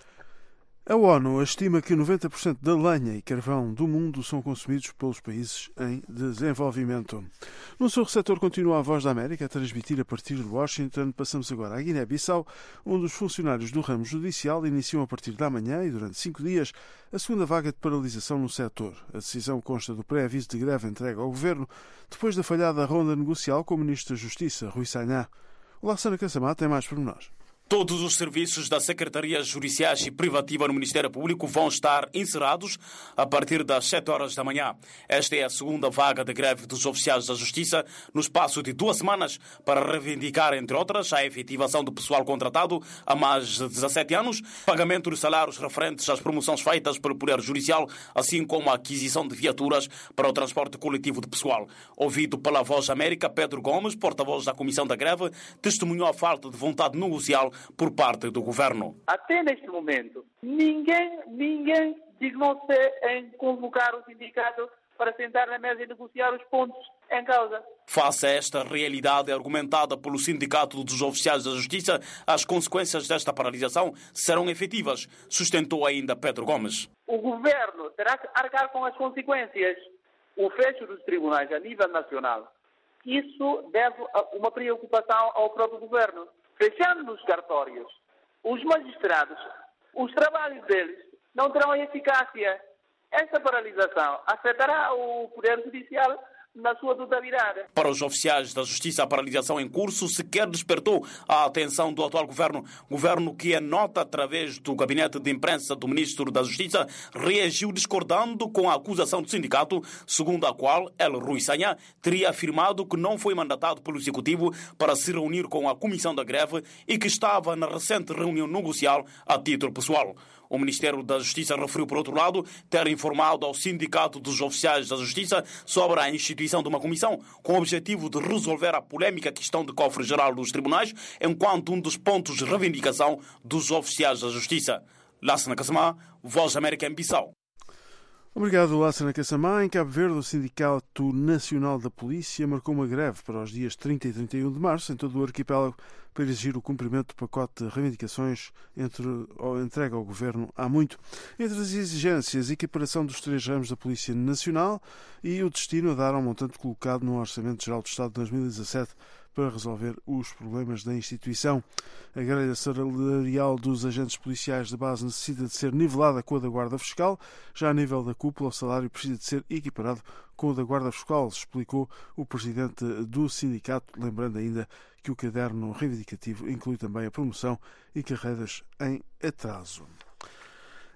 A ONU estima que noventa por cento da lenha e carvão do mundo são consumidos pelos países em desenvolvimento. No seu receptor continua a Voz da América a transmitir a partir de Washington. Passamos agora à Guiné-Bissau, onde os funcionários do ramo judicial iniciam a partir da manhã e durante cinco dias a segunda vaga de paralisação no setor. A decisão consta do pré-aviso de greve entregue ao governo depois da falhada ronda negocial com o ministro da Justiça, Rui Sagná. O Lassana Kassamá tem mais pormenores. Todos os serviços da Secretaria Judiciais e Privativa no Ministério Público vão estar encerrados a partir das sete horas da manhã. Esta é a segunda vaga de greve dos oficiais da Justiça no espaço de duas semanas para reivindicar, entre outras, a efetivação do pessoal contratado há mais de dezassete anos, pagamento dos salários referentes às promoções feitas pelo Poder Judicial, assim como a aquisição de viaturas para o transporte coletivo de pessoal. Ouvido pela Voz América, Pedro Gomes, porta-voz da Comissão da Greve, testemunhou a falta de vontade negocial por parte do governo. Até neste momento, ninguém, ninguém dignou-se em convocar o sindicato para sentar na mesa e negociar os pontos em causa. Face a esta realidade argumentada pelo Sindicato dos Oficiais da Justiça, as consequências desta paralisação serão efetivas, sustentou ainda Pedro Gomes. O governo terá que arcar com as consequências. O fecho dos tribunais a nível nacional, isso deve uma preocupação ao próprio governo. Fechando os cartórios, os magistrados, os trabalhos deles não terão eficácia. Esta paralisação afetará o Poder Judicial na sua totalidade. Para os oficiais da Justiça, a paralisação em curso sequer despertou a atenção do atual governo. Governo que, em nota através do gabinete de imprensa do Ministro da Justiça, reagiu discordando com a acusação do sindicato, segundo a qual ele, Rui Sagná, teria afirmado que não foi mandatado pelo Executivo para se reunir com a Comissão da Greve e que estava na recente reunião negocial a título pessoal. O Ministério da Justiça referiu, por outro lado, ter informado ao Sindicato dos Oficiais da Justiça sobre a instituição de uma comissão com o objetivo de resolver a polêmica questão de cofre-geral dos tribunais, enquanto um dos pontos de reivindicação dos oficiais da Justiça. Lassana Kassamá, Voz América em Bissau. Obrigado, Lassana Kassamá. Em Cabo Verde, o Sindicato Nacional da Polícia marcou uma greve para os dias trinta e trinta e um de março em todo o arquipélago para exigir o cumprimento do pacote de reivindicações entre, ou entregue ao Governo há muito. Entre as exigências, a equiparação dos três ramos da Polícia Nacional e o destino a dar ao montante colocado no Orçamento Geral do Estado de dois mil e dezassete para resolver os problemas da instituição. A grelha salarial dos agentes policiais de base necessita de ser nivelada com a da Guarda Fiscal. Já a nível da cúpula, o salário precisa de ser equiparado com o da Guarda Fiscal, explicou o presidente do sindicato, lembrando ainda que o caderno reivindicativo inclui também a promoção e carreiras em atraso.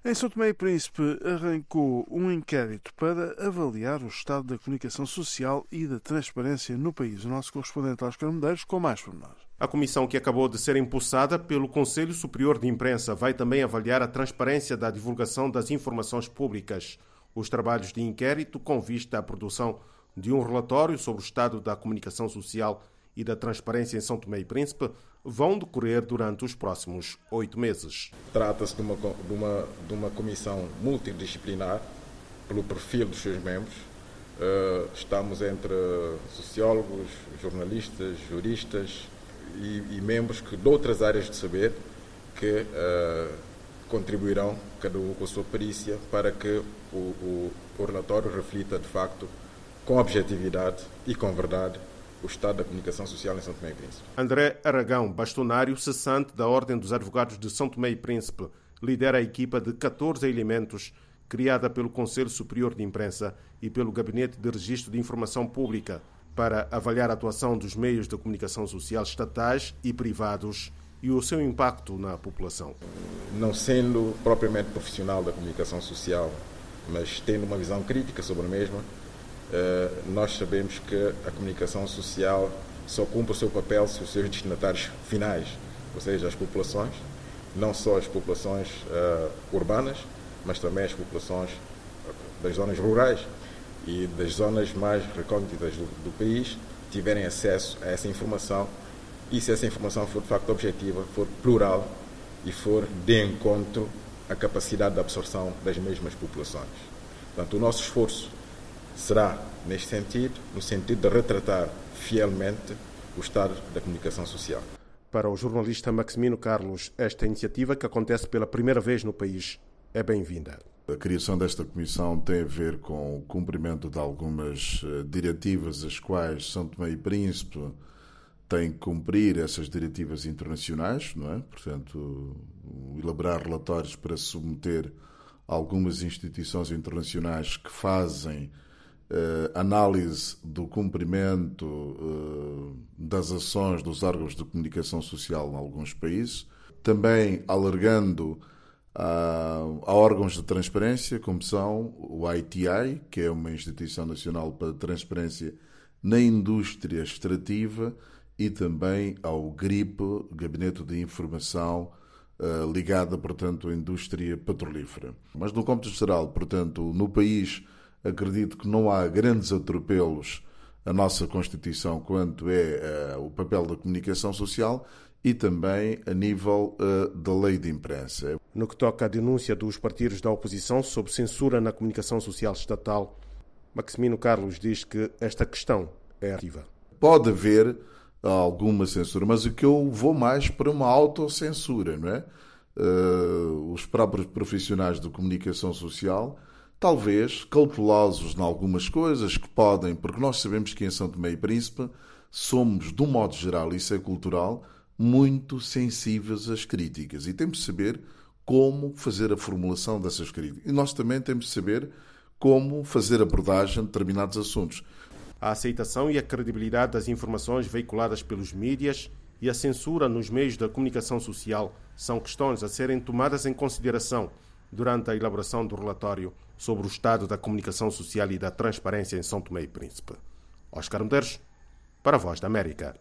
Em São Tomé e Príncipe arrancou um inquérito para avaliar o estado da comunicação social e da transparência no país. O nosso correspondente Oscar Medeiros com mais pormenores. A comissão, que acabou de ser impulsada pelo Conselho Superior de Imprensa, vai também avaliar a transparência da divulgação das informações públicas. Os trabalhos de inquérito, com vista à produção de um relatório sobre o estado da comunicação social e da transparência em São Tomé e Príncipe, vão decorrer durante os próximos oito meses. Trata-se de uma, de, uma, de uma comissão multidisciplinar, pelo perfil dos seus membros. Uh, estamos entre sociólogos, jornalistas, juristas e, e membros que, de outras áreas de saber que uh, contribuirão, cada um com a sua perícia, para que o, o, o relatório reflita, de facto, com objetividade e com verdade, o estado da comunicação social em São Tomé e Príncipe. André Aragão, bastonário cessante da Ordem dos Advogados de São Tomé e Príncipe, lidera a equipa de catorze elementos criada pelo Conselho Superior de Imprensa e pelo Gabinete de Registro de Informação Pública para avaliar a atuação dos meios de comunicação social estatais e privados e o seu impacto na população. Não sendo propriamente profissional da comunicação social, mas tendo uma visão crítica sobre a mesma, Uh, nós sabemos que a comunicação social só cumpre o seu papel se os seus destinatários finais, ou seja, as populações, não só as populações uh, urbanas, mas também as populações das zonas rurais e das zonas mais recônditas do, do país, tiverem acesso a essa informação, e se essa informação for de facto objetiva, for plural e for de encontro à capacidade de absorção das mesmas populações. Portanto, o nosso esforço será neste sentido, no sentido de retratar fielmente o estado da comunicação social. Para o jornalista Maximino Carlos, esta iniciativa, que acontece pela primeira vez no país, é bem-vinda. A criação desta comissão tem a ver com o cumprimento de algumas diretivas, as quais São Tomé e Príncipe tem que cumprir, essas diretivas internacionais, não é? Portanto, elaborar relatórios para submeter algumas instituições internacionais que fazem Uh, análise do cumprimento uh, das ações dos órgãos de comunicação social em alguns países, também alargando uh, a órgãos de transparência, como são o I T I, que é uma instituição nacional para transparência na indústria extrativa, e também ao GRIP, Gabinete de Informação, uh, ligada, portanto, à indústria petrolífera. Mas, no cômputo geral, portanto, no país, acredito que não há grandes atropelos à nossa Constituição quanto é uh, o papel da comunicação social e também a nível uh, da lei de imprensa. No que toca à denúncia dos partidos da oposição sobre censura na comunicação social estatal, Maximino Carlos diz que esta questão é ativa. Pode haver alguma censura, mas o que eu vou mais para uma autocensura, não é? Uh, os próprios profissionais de comunicação social, talvez cautelosos em algumas coisas que podem, porque nós sabemos que em São Tomé e Príncipe somos, de um modo geral, isso é cultural, muito sensíveis às críticas, e temos de saber como fazer a formulação dessas críticas. E nós também temos de saber como fazer abordagem de determinados assuntos. A aceitação e a credibilidade das informações veiculadas pelos mídias e a censura nos meios da comunicação social são questões a serem tomadas em consideração durante a elaboração do relatório sobre o estado da comunicação social e da transparência em São Tomé e Príncipe. Oscar Medeiros, para a Voz da América.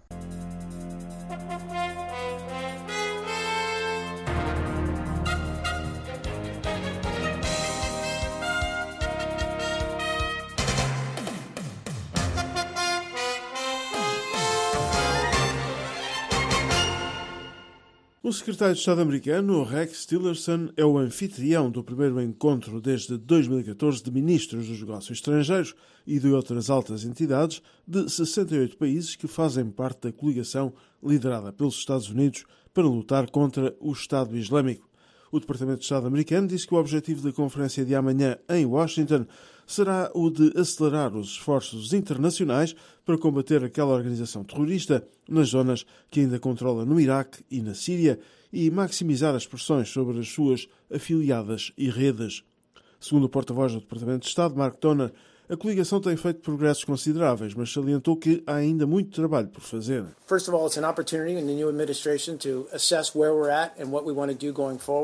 O secretário de Estado americano, Rex Tillerson, é o anfitrião do primeiro encontro desde dois mil e catorze de ministros dos negócios estrangeiros e de outras altas entidades de sessenta e oito países que fazem parte da coligação liderada pelos Estados Unidos para lutar contra o Estado Islâmico. O Departamento de Estado americano disse que o objetivo da conferência de amanhã em Washington será o de acelerar os esforços internacionais para combater aquela organização terrorista nas zonas que ainda controla no Iraque e na Síria e maximizar as pressões sobre as suas afiliadas e redes. Segundo o porta-voz do Departamento de Estado, Mark Toner, a coligação tem feito progressos consideráveis, mas salientou que há ainda muito trabalho por fazer. First of all, it's an opportunity in the new administration to assess where we're at and what we want to do going forward.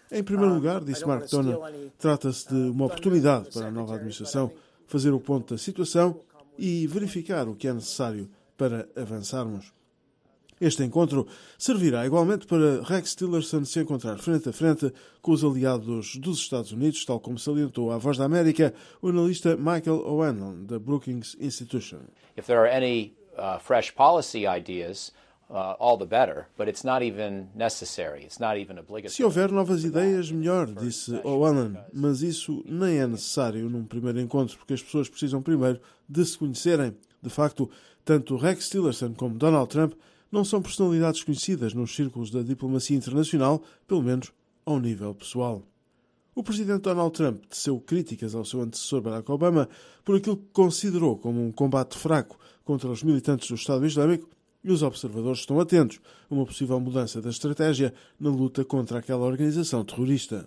Em primeiro lugar, disse Mark Donner, trata-se de uma oportunidade para a nova administração fazer o ponto da situação e verificar o que é necessário para avançarmos. Este encontro servirá igualmente para Rex Tillerson se encontrar frente a frente com os aliados dos Estados Unidos, tal como salientou à Voz da América o analista Michael O'Hanlon, da Brookings Institution. If there are any uh, fresh policy ideas, Uh, all the better, but it's not even necessary. It's not even obligatory. Se houver novas ideias, melhor, disse O'Hanlon, mas isso nem é necessário num primeiro encontro, porque as pessoas precisam primeiro de se conhecerem. De facto, tanto Rex Tillerson como Donald Trump não são personalidades conhecidas nos círculos da diplomacia internacional, pelo menos ao nível pessoal. O presidente Donald Trump teceu críticas ao seu antecessor Barack Obama por aquilo que considerou como um combate fraco contra os militantes do Estado Islâmico, e os observadores estão atentos a uma possível mudança da estratégia na luta contra aquela organização terrorista.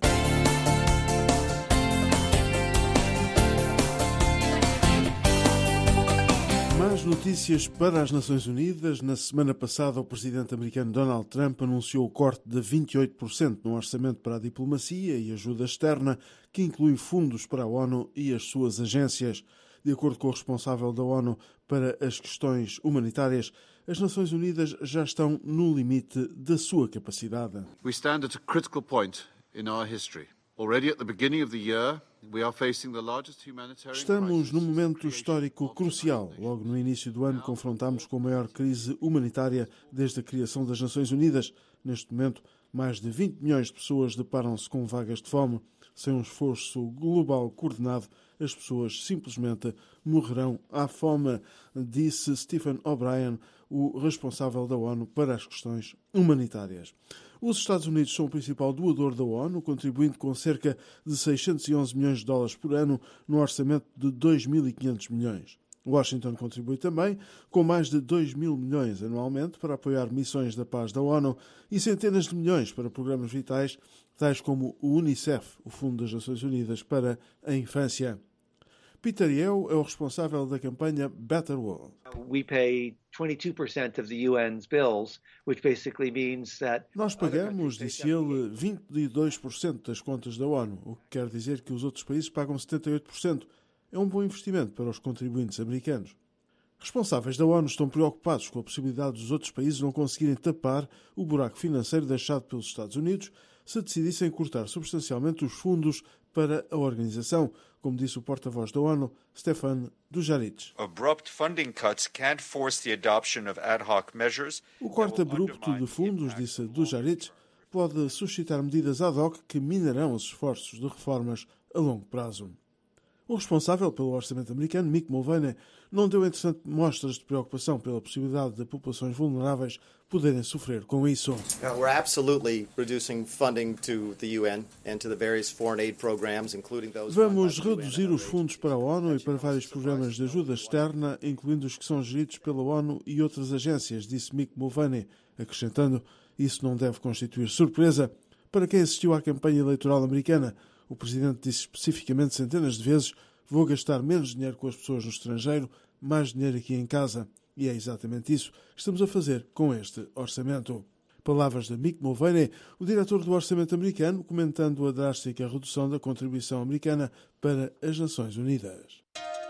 Mais notícias para as Nações Unidas. Na semana passada, o presidente americano Donald Trump anunciou o corte de vinte e oito por cento no orçamento para a diplomacia e ajuda externa, que inclui fundos para a ONU e as suas agências. De acordo com o responsável da ONU para as questões humanitárias, as Nações Unidas já estão no limite da sua capacidade. We stand at a critical point in our history. Already at the beginning of the year, we are facing the largest humanitarian Estamos num momento histórico crucial. Logo no início do ano confrontamos com a maior crise humanitária desde a criação das Nações Unidas. Neste momento, mais de vinte milhões de pessoas deparam-se com vagas de fome. Sem um esforço global coordenado, as pessoas simplesmente morrerão à fome, disse Stephen O'Brien, o responsável da ONU para as questões humanitárias. Os Estados Unidos são o principal doador da ONU, contribuindo com cerca de seiscentos e onze milhões de dólares por ano no orçamento de dois mil e quinhentos milhões. Washington contribui também com mais de dois mil milhões anualmente para apoiar missões da paz da ONU e centenas de milhões para programas vitais, tais como o UNICEF, o Fundo das Nações Unidas para a Infância. Peter Yeo é o responsável da campanha Better World. We pay twenty-two percent of the U N's bills, which basically means that Nós pagamos, disse ele, vinte e dois por cento das contas da ONU, o que quer dizer que os outros países pagam setenta e oito por cento. É um bom investimento para os contribuintes americanos. Responsáveis da ONU estão preocupados com a possibilidade dos outros países não conseguirem tapar o buraco financeiro deixado pelos Estados Unidos se decidissem cortar substancialmente os fundos para a organização, como disse o porta-voz da ONU, Stefan Dujarric. Abrupt funding cuts can't force the adoption of ad hoc measures. O corte abrupto de fundos, disse Dujarric, pode suscitar medidas ad hoc que minarão os esforços de reformas a longo prazo. O responsável pelo orçamento americano, Mick Mulvaney, não deu, entretanto, mostras de preocupação pela possibilidade de populações vulneráveis poderem sofrer com isso. We're absolutely reducing funding to the U N and to the various foreign aid programs, including those. Vamos reduzir os fundos para a ONU e para vários programas de ajuda externa, incluindo os que são geridos pela ONU e outras agências, disse Mick Mulvaney, acrescentando: isso não deve constituir surpresa para quem assistiu à campanha eleitoral americana. O presidente disse especificamente centenas de vezes: vou gastar menos dinheiro com as pessoas no estrangeiro, mais dinheiro aqui em casa. E é exatamente isso que estamos a fazer com este orçamento. Palavras de Mick Mulvaney, o diretor do orçamento americano, comentando a drástica redução da contribuição americana para as Nações Unidas.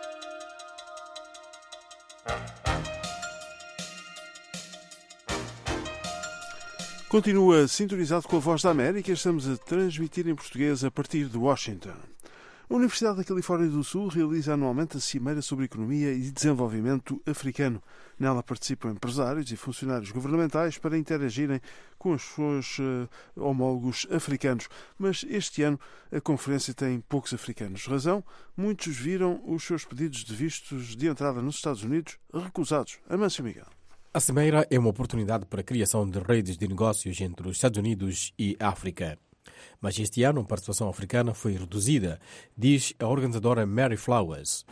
Continua sintonizado com a Voz da América. Estamos a transmitir em português a partir de Washington. A Universidade da Califórnia do Sul realiza anualmente a Cimeira sobre Economia e Desenvolvimento Africano. Nela participam empresários e funcionários governamentais para interagirem com os seus uh, homólogos africanos. Mas este ano a conferência tem poucos africanos. Razão? Muitos viram os seus pedidos de vistos de entrada nos Estados Unidos recusados. Amâncio Miguel. A Cimeira é uma oportunidade para a criação de redes de negócios entre os Estados Unidos e a África. Mas este ano a participação africana foi reduzida, diz a organizadora Mary Flowers.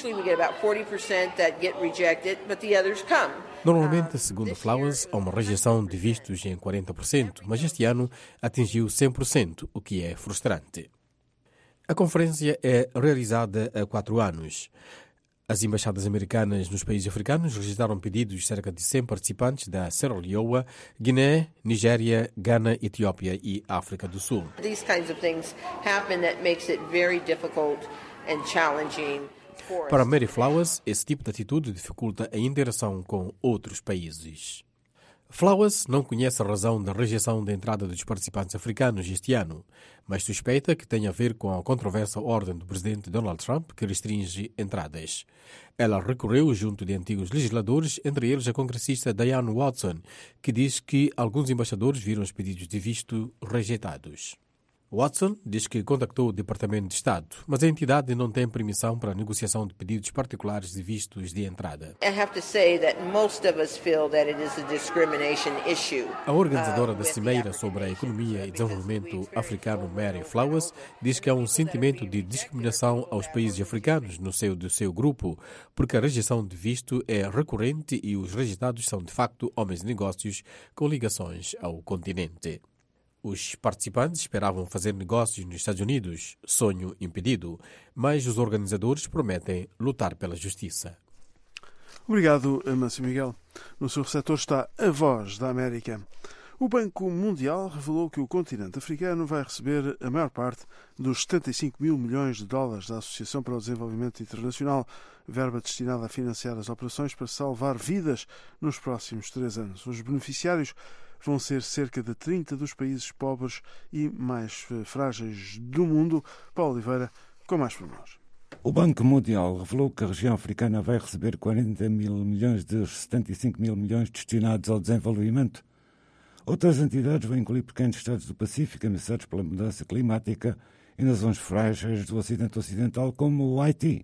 Normalmente, segundo Flowers, há uma rejeição de vistos em quarenta por cento, mas este ano atingiu cem por cento, o que é frustrante. A conferência é realizada há quatro anos. As embaixadas americanas nos países africanos registraram pedidos de cerca de cem participantes da Serra Leoa, Guiné, Nigéria, Gana, Etiópia e África do Sul. These kinds of things happen that makes it very difficult and challenging. Para Mary Flowers, esse tipo de atitude dificulta a interação com outros países. Flowers não conhece a razão da rejeição da entrada dos participantes africanos este ano, mas suspeita que tem a ver com a controversa ordem do presidente Donald Trump que restringe entradas. Ela recorreu junto de antigos legisladores, entre eles a congressista Diane Watson, que diz que alguns embaixadores viram os pedidos de visto rejeitados. Watson diz que contactou o Departamento de Estado, mas a entidade não tem permissão para a negociação de pedidos particulares de vistos de entrada. A organizadora da Cimeira sobre a Economia e Desenvolvimento Africano, Mary Flowers, diz que há um sentimento de discriminação aos países africanos no seio do seu grupo, porque a rejeição de visto é recorrente e os rejeitados são, de facto, homens de negócios com ligações ao continente. Os participantes esperavam fazer negócios nos Estados Unidos, sonho impedido, mas os organizadores prometem lutar pela justiça. Obrigado, Márcio Miguel. No seu receptor está a Voz da América. O Banco Mundial revelou que o continente africano vai receber a maior parte dos setenta e cinco mil milhões de dólares da Associação para o Desenvolvimento Internacional, verba destinada a financiar as operações para salvar vidas nos próximos três anos. Os beneficiários vão ser cerca de trinta dos países pobres e mais frágeis do mundo. Paulo Oliveira, com mais pormenores. O Banco Mundial revelou que a região africana vai receber quarenta mil milhões dos setenta e cinco mil milhões destinados ao desenvolvimento. Outras entidades vão incluir pequenos estados do Pacífico ameaçados pela mudança climática e nas zonas frágeis do Ocidente Ocidental, como o Haiti.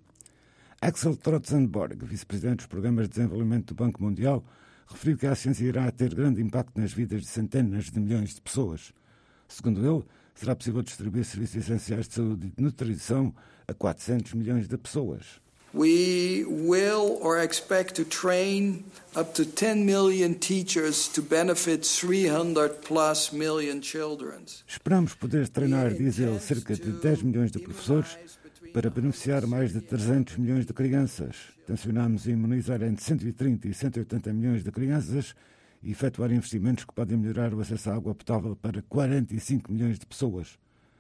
Axel Trotzenberg, vice-presidente dos programas de desenvolvimento do Banco Mundial, referiu que a ciência irá ter grande impacto nas vidas de centenas de milhões de pessoas. Segundo ele, será possível distribuir serviços essenciais de saúde e de nutrição a quatrocentos milhões de pessoas. We will or expect to train up to ten million teachers to benefit three hundred plus million children. Esperamos poder treinar, diz ele, cerca de dez milhões de professores para beneficiar mais de trezentos milhões de crianças. Tencionamos imunizar entre cento e trinta e cento e oitenta milhões de crianças e efetuar investimentos que podem melhorar o acesso à água potável para quarenta e cinco milhões de pessoas.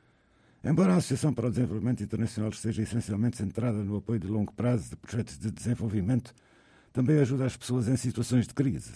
Embora a Associação para o Desenvolvimento Internacional esteja essencialmente centrada no apoio de longo prazo de projetos de desenvolvimento, também ajuda as pessoas em situações de crise.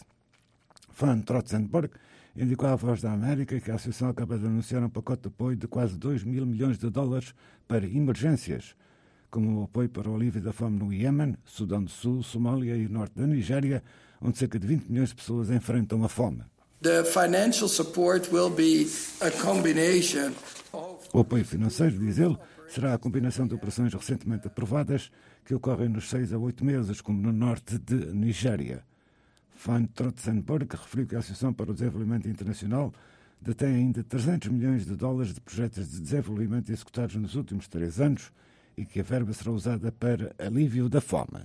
Van Trotzenberg indicou à Voz da América que a Associação acaba de anunciar um pacote de apoio de quase dois mil milhões de dólares para emergências, como o apoio para o alívio da fome no Iêmen, Sudão do Sul, Somália e norte da Nigéria, onde cerca de vinte milhões de pessoas enfrentam a fome. The financial support will be a combination of... O apoio financeiro, diz ele, será a combinação de operações recentemente aprovadas que ocorrem nos seis a oito meses, como no norte de Nigéria. Van Trotzenberg referiu que a Associação para o Desenvolvimento Internacional detém ainda trezentos milhões de dólares de projetos de desenvolvimento executados nos últimos três anos e que a verba será usada para alívio da fome.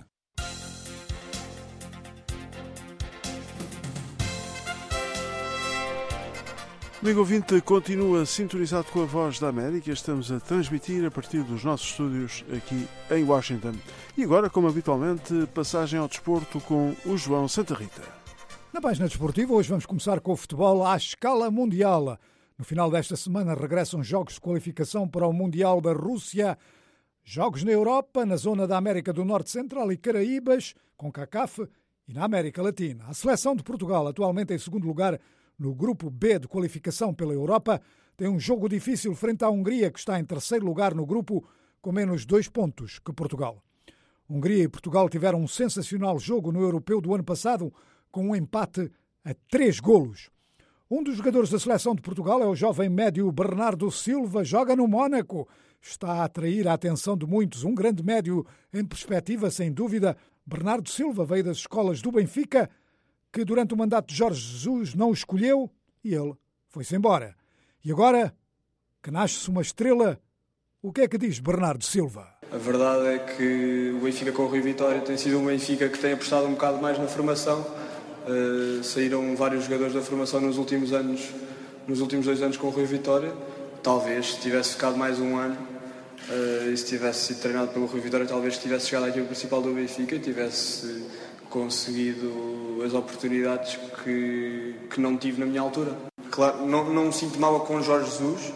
Amigo ouvinte, continua sintonizado com a Voz da América. Estamos a transmitir a partir dos nossos estúdios aqui em Washington. E agora, como habitualmente, passagem ao desporto com o João Santa Rita. Na página desportiva, hoje vamos começar com o futebol à escala mundial. No final desta semana regressam jogos de qualificação para o Mundial da Rússia. Jogos na Europa, na zona da América do Norte Central e Caraíbas, com CONCACAF, e na América Latina. A seleção de Portugal, atualmente em segundo lugar no grupo B de qualificação pela Europa, tem um jogo difícil frente à Hungria, que está em terceiro lugar no grupo, com menos dois pontos que Portugal. Hungria e Portugal tiveram um sensacional jogo no Europeu do ano passado, com um empate a três golos. Um dos jogadores da seleção de Portugal é o jovem médio Bernardo Silva, joga no Mónaco. Está a atrair a atenção de muitos, um grande médio em perspectiva, sem dúvida. Bernardo Silva veio das escolas do Benfica, que durante o mandato de Jorge Jesus não o escolheu e ele foi-se embora. E agora, que nasce uma estrela, o que é que diz Bernardo Silva? A verdade é que o Benfica com o Rui Vitória tem sido um Benfica que tem apostado um bocado mais na formação. Uh, saíram vários jogadores da formação nos últimos anos, nos últimos dois anos com o Rui Vitória. Talvez, se tivesse ficado mais um ano, Uh, e se tivesse sido treinado pelo Rui Vitória, talvez tivesse chegado à equipa principal do Benfica e tivesse conseguido as oportunidades que, que não tive na minha altura. Claro, não, não me sinto mal com Jorge Jesus.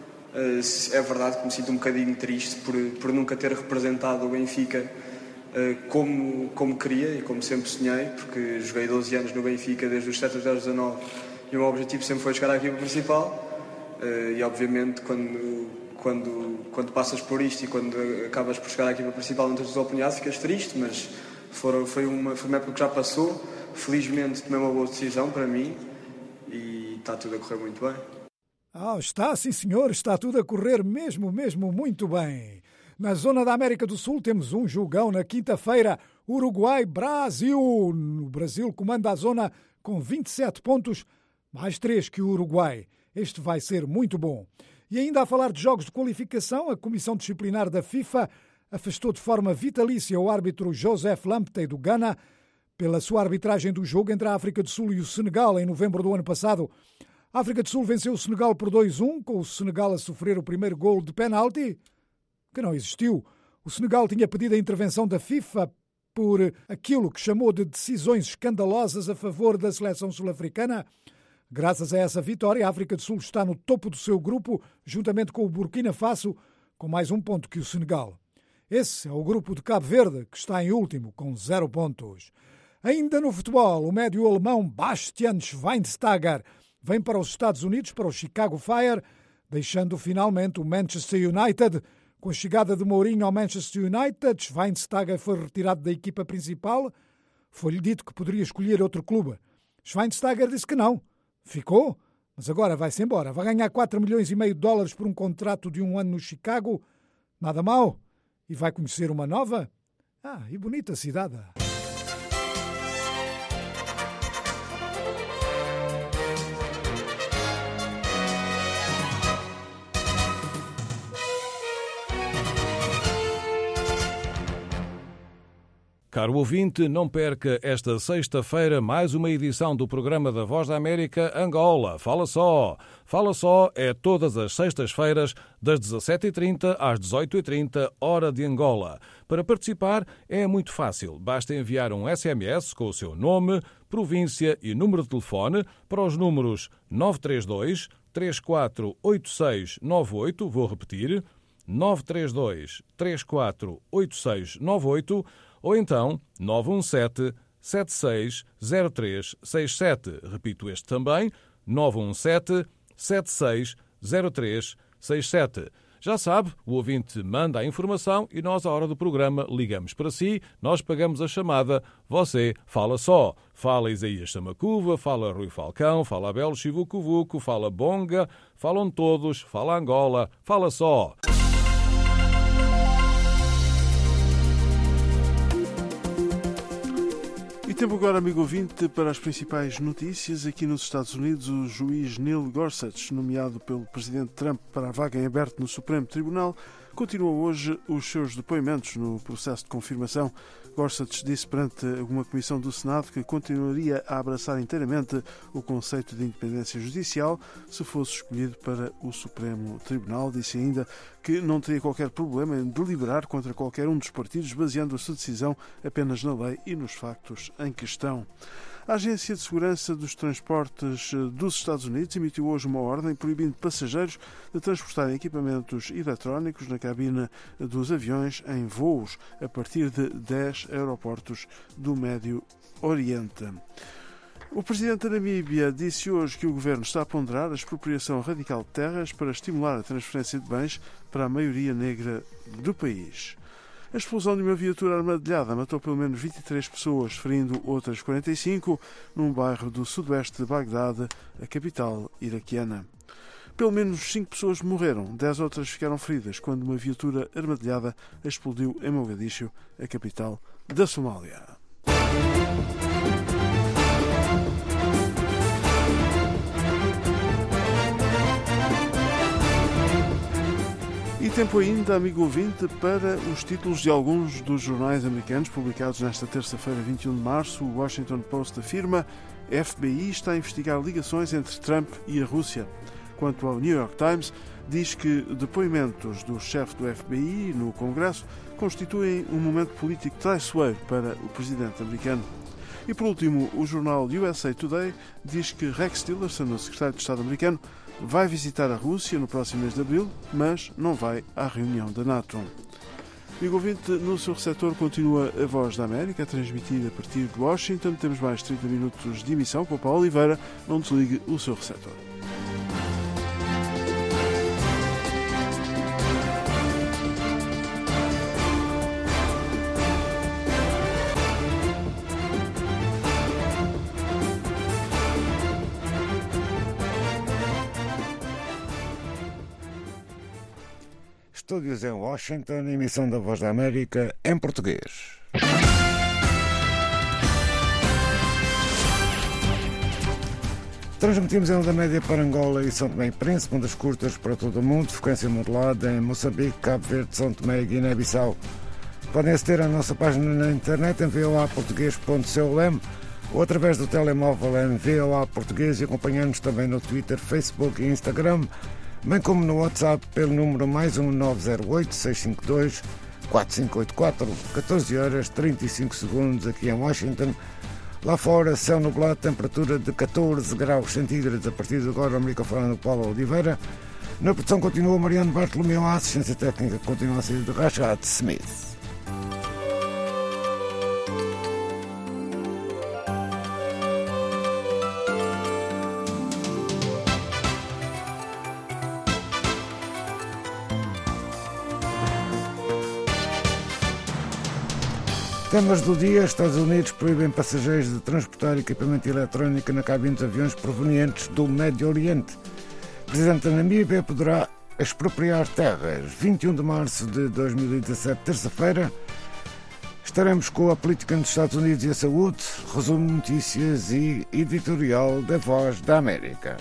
Uh, é verdade que me sinto um bocadinho triste por, por nunca ter representado o Benfica uh, como, como queria e como sempre sonhei, porque joguei doze anos no Benfica, desde os sete até os dezanove, e o meu objetivo sempre foi chegar à equipa principal. Uh, e obviamente quando... Quando, quando passas por isto e quando acabas por chegar à equipa principal não tens as oportunidades, ficas triste, mas foram, foi, uma, foi uma época que já passou. Felizmente tomei uma boa decisão para mim e está tudo a correr muito bem. Ah, está, sim senhor, está tudo a correr mesmo, mesmo muito bem. Na zona da América do Sul temos um jogão na quinta-feira, Uruguai-Brasil. O Brasil comanda a zona com vinte e sete pontos, mais três que o Uruguai. Este vai ser muito bom. E ainda a falar de jogos de qualificação, a Comissão Disciplinar da FIFA afastou de forma vitalícia o árbitro Joseph Lamptey do Ghana pela sua arbitragem do jogo entre a África do Sul e o Senegal em novembro do ano passado. A África do Sul venceu o Senegal por dois a um, com o Senegal a sofrer o primeiro golo de penalti, que não existiu. O Senegal tinha pedido a intervenção da FIFA por aquilo que chamou de decisões escandalosas a favor da seleção sul-africana. Graças a essa vitória, a África do Sul está no topo do seu grupo, juntamente com o Burkina Faso, com mais um ponto que o Senegal. Esse é o grupo de Cabo Verde, que está em último, com zero pontos. Ainda no futebol, o médio alemão Bastian Schweinsteiger vem para os Estados Unidos, para o Chicago Fire, deixando finalmente o Manchester United. Com a chegada de Mourinho ao Manchester United, Schweinsteiger foi retirado da equipa principal. Foi-lhe dito que poderia escolher outro clube. Schweinsteiger disse que não. Ficou, mas agora vai-se embora. Vai ganhar quatro milhões e meio de dólares por um contrato de um ano no Chicago. Nada mal. E vai conhecer uma nova? Ah, e bonita cidade. Caro ouvinte, não perca esta sexta-feira mais uma edição do programa da Voz da América Angola. Fala Só. Fala Só é todas as sextas-feiras, das dezassete e trinta às dezoito e trinta, hora de Angola. Para participar é muito fácil. Basta enviar um S M S com o seu nome, província e número de telefone para os números nove três dois, três quatro oito seis nove oito. Vou repetir, nove três dois, três quatro oito seis nove oito, ou então nove um sete, sete seis zero três seis sete. Repito este também, nove um sete, sete seis zero três seis sete. Já sabe, o ouvinte manda a informação e nós, à hora do programa, ligamos para si, nós pagamos a chamada, você fala só. Fala Isaías Samacuva, fala Rui Falcão, fala Abel Chivucuvuco, fala Bonga, falam todos, fala Angola, fala só. E tempo agora, amigo ouvinte, para as principais notícias. Aqui nos Estados Unidos, o juiz Neil Gorsuch, nomeado pelo presidente Trump para a vaga em aberto no Supremo Tribunal, continua hoje os seus depoimentos no processo de confirmação. Gorsuch disse perante uma comissão do Senado que continuaria a abraçar inteiramente o conceito de independência judicial se fosse escolhido para o Supremo Tribunal. Disse ainda que não teria qualquer problema em deliberar contra qualquer um dos partidos, baseando a sua decisão apenas na lei e nos factos em questão. A Agência de Segurança dos Transportes dos Estados Unidos emitiu hoje uma ordem proibindo passageiros de transportarem equipamentos eletrónicos na cabine dos aviões em voos a partir de dez aeroportos do Médio Oriente. O presidente da Namíbia disse hoje que o governo está a ponderar a expropriação radical de terras para estimular a transferência de bens para a maioria negra do país. A explosão de uma viatura armadilhada matou pelo menos vinte e três pessoas, ferindo outras quarenta e cinco num bairro do sudoeste de Bagdade, a capital iraquiana. Pelo menos cinco pessoas morreram, dez outras ficaram feridas quando uma viatura armadilhada explodiu em Mogadiscio, a capital da Somália. E tempo ainda, amigo ouvinte, para os títulos de alguns dos jornais americanos publicados nesta terça-feira, vinte e um de março. O Washington Post afirma: a F B I está a investigar ligações entre Trump e a Rússia. Quanto ao New York Times, diz que depoimentos do chefe do F B I no Congresso constituem um momento político traiçoeiro para o presidente americano. E, por último, o jornal U S A Today diz que Rex Tillerson, o secretário de Estado americano, vai visitar a Rússia no próximo mês de abril, mas não vai à reunião da NATO. Amigo ouvinte, no seu receptor continua a Voz da América, transmitida a partir de Washington. Temos mais trinta minutos de emissão com o Paulo Oliveira. Não desligue o seu receptor. Estúdios em Washington, emissão da Voz da América em português. Transmitimos em onda média para Angola e São Tomé e Príncipe, ondas curtas para todo o mundo, frequência modulada em Moçambique, Cabo Verde, São Tomé e Guiné-Bissau. Podem aceder à nossa página na internet em v o a português ponto com ou através do telemóvel em V O A Português e acompanhar-nos também no Twitter, Facebook e Instagram, bem como no WhatsApp pelo número mais um nove zero oito, seis cinco dois, quatro cinco oito quatro, catorze horas trinta e cinco segundos aqui em Washington. Lá fora, céu nublado, temperatura de catorze graus centígrados. A partir de agora, o microfone do Paulo Oliveira. Na produção continua Mariano Bartolomeu, a assistência técnica continua a ser de Rashad Smith. Temas do dia: Estados Unidos proíbem passageiros de transportar equipamento eletrónico na cabine dos aviões provenientes do Médio Oriente. O presidente da Namíbia poderá expropriar terras. vinte e um de março de dois mil e dezassete, terça-feira. Estaremos com a política nos Estados Unidos e a saúde, resumo de notícias e editorial da Voz da América.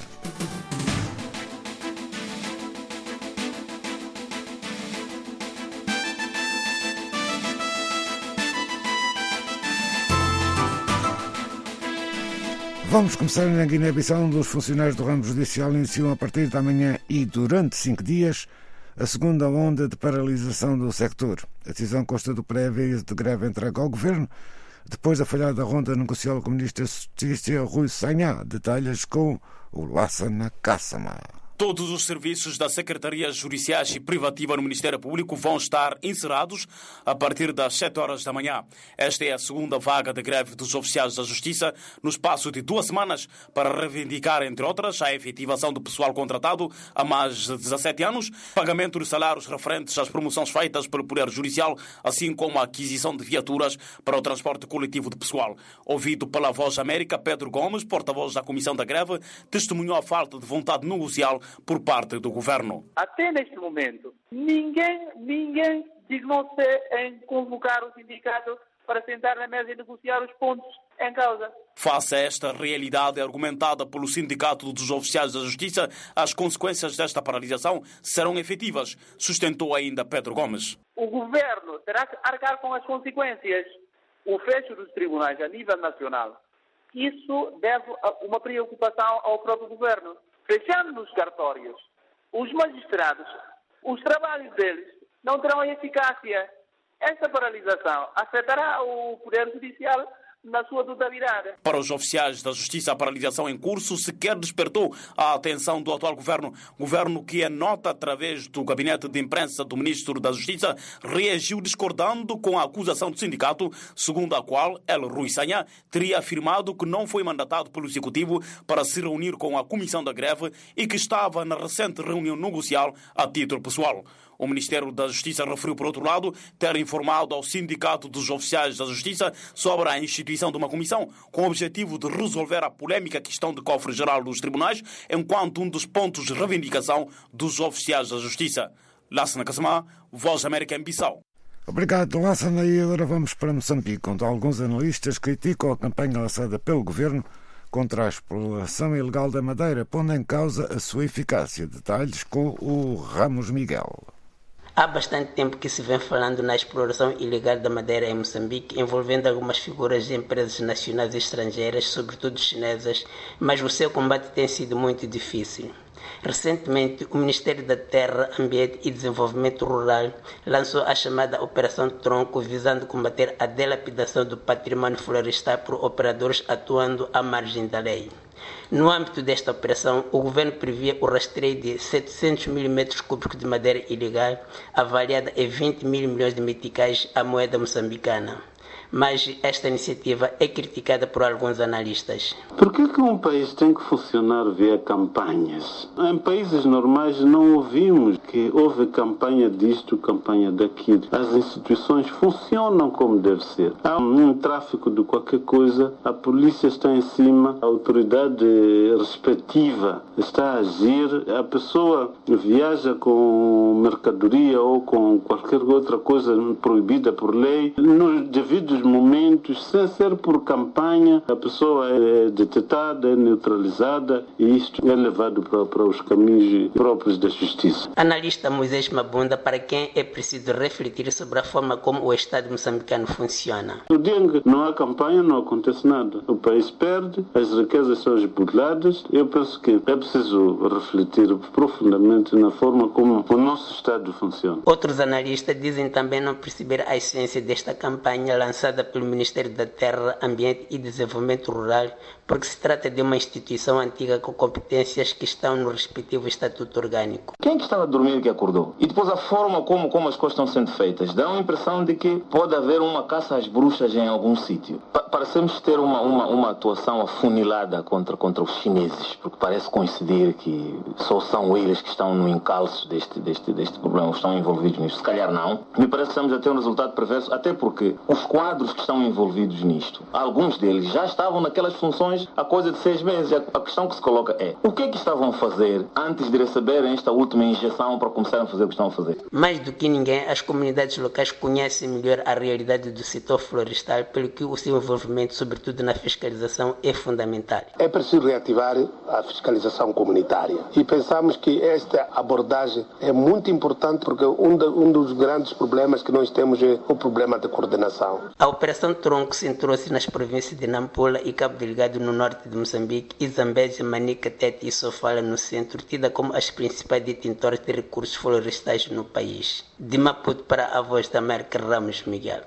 Vamos começar na Guiné-Bissau, onde os funcionários do ramo judicial iniciam a partir de amanhã e durante cinco dias a segunda onda de paralisação do sector. A decisão consta do pré-aviso de greve entregue ao governo, depois da falhada ronda negocial com o ministro da Justiça, Rui Sanha. Detalhes com o Lassana Kassama. Todos os serviços da Secretaria Judiciais e Privativa no Ministério Público vão estar encerrados a partir das sete horas da manhã. Esta é a segunda vaga de greve dos oficiais da Justiça no espaço de duas semanas para reivindicar, entre outras, a efetivação do pessoal contratado há mais de dezassete anos, pagamento de salários referentes às promoções feitas pelo Poder Judicial, assim como a aquisição de viaturas para o transporte coletivo de pessoal. Ouvido pela Voz América, Pedro Gomes, porta-voz da Comissão da Greve, testemunhou a falta de vontade negocial por parte do governo. Até neste momento, ninguém, ninguém dignou-se em convocar o sindicato para sentar na mesa e negociar os pontos em causa. Face a esta realidade argumentada pelo Sindicato dos Oficiais da Justiça, as consequências desta paralisação serão efetivas, sustentou ainda Pedro Gomes. O governo terá que arcar com as consequências. O fecho dos tribunais a nível nacional, isso deve uma preocupação ao próprio governo. Fechando os cartórios, os magistrados, os trabalhos deles não terão eficácia. Esta paralisação afetará o Poder Judicial na sua totalidade. Para os oficiais da Justiça, a paralisação em curso sequer despertou a atenção do atual governo. Governo que, em nota através do gabinete de imprensa do Ministro da Justiça, reagiu discordando com a acusação do sindicato, segundo a qual El Rui Sanha teria afirmado que não foi mandatado pelo Executivo para se reunir com a Comissão da Greve e que estava na recente reunião negocial a título pessoal. O Ministério da Justiça referiu, por outro lado, ter informado ao Sindicato dos Oficiais da Justiça sobre a instituição de uma comissão com o objetivo de resolver a polêmica questão de cofre-geral dos tribunais, enquanto um dos pontos de reivindicação dos oficiais da Justiça. Lassana Kassama, Voz América em Bissau. Obrigado, Lassana. E agora vamos para Moçambique, onde alguns analistas criticam a campanha lançada pelo governo contra a exploração ilegal da madeira, pondo em causa a sua eficácia. Detalhes com o Ramos Miguel. Há bastante tempo que se vem falando na exploração ilegal da madeira em Moçambique, envolvendo algumas figuras de empresas nacionais e estrangeiras, sobretudo chinesas, mas o seu combate tem sido muito difícil. Recentemente, o Ministério da Terra, Ambiente e Desenvolvimento Rural lançou a chamada Operação Tronco, visando combater a dilapidação do patrimônio florestal por operadores atuando à margem da lei. No âmbito desta operação, o governo previa o rastreio de setecentos mil metros cúbicos de madeira ilegal, avaliada em vinte mil milhões de meticais à moeda moçambicana. Mas esta iniciativa é criticada por alguns analistas. Por que que um país tem que funcionar via campanhas? Em países normais não ouvimos que houve campanha disto, campanha daquilo. As instituições funcionam como deve ser. Há um tráfico de qualquer coisa, a polícia está em cima, a autoridade respectiva está a agir, a pessoa viaja com mercadoria ou com qualquer outra coisa proibida por lei, nos devidos momentos, sem ser por campanha, a pessoa é detetada, é neutralizada e isto é levado para, para os caminhos próprios da justiça. Analista Moisés Mabunda, para quem é preciso refletir sobre a forma como o Estado moçambicano funciona. No dia em que não há campanha, não acontece nada. O país perde, as riquezas são esbulhadas. Eu penso que é preciso refletir profundamente na forma como o nosso Estado funciona. Outros analistas dizem também não perceber a essência desta campanha lançada pelo Ministério da Terra, Ambiente e Desenvolvimento Rural, porque se trata de uma instituição antiga com competências que estão no respectivo estatuto orgânico. Quem que estava a dormir que acordou? E depois a forma como, como as coisas estão sendo feitas dá a impressão de que pode haver uma caça às bruxas em algum sítio. Pa- parecemos ter uma, uma, uma atuação afunilada contra, contra os chineses, porque parece coincidir que só são eles que estão no encalço deste, deste, deste problema, estão envolvidos nisto. Se calhar não. Me parece que estamos a ter um resultado perverso, até porque os quadros que estão envolvidos nisto, alguns deles já estavam naquelas funções há coisa de seis meses. A questão que se coloca é, o que é que estavam a fazer antes de receberem esta última injeção para começarem a fazer o que estão a fazer? Mais do que ninguém, as comunidades locais conhecem melhor a realidade do setor florestal, pelo que o seu envolvimento, sobretudo na fiscalização, é fundamental. É preciso reativar a fiscalização comunitária e pensamos que esta abordagem é muito importante porque um, de, um dos grandes problemas que nós temos é o problema de coordenação. A Operação Tronco centrou-se nas províncias de Nampula e Cabo Delgado no norte de Moçambique e Zambésia, Manica, Tete e Sofala no centro, tida como as principais detentoras de recursos florestais no país. De Maputo para a Voz da América, Ramos Miguel.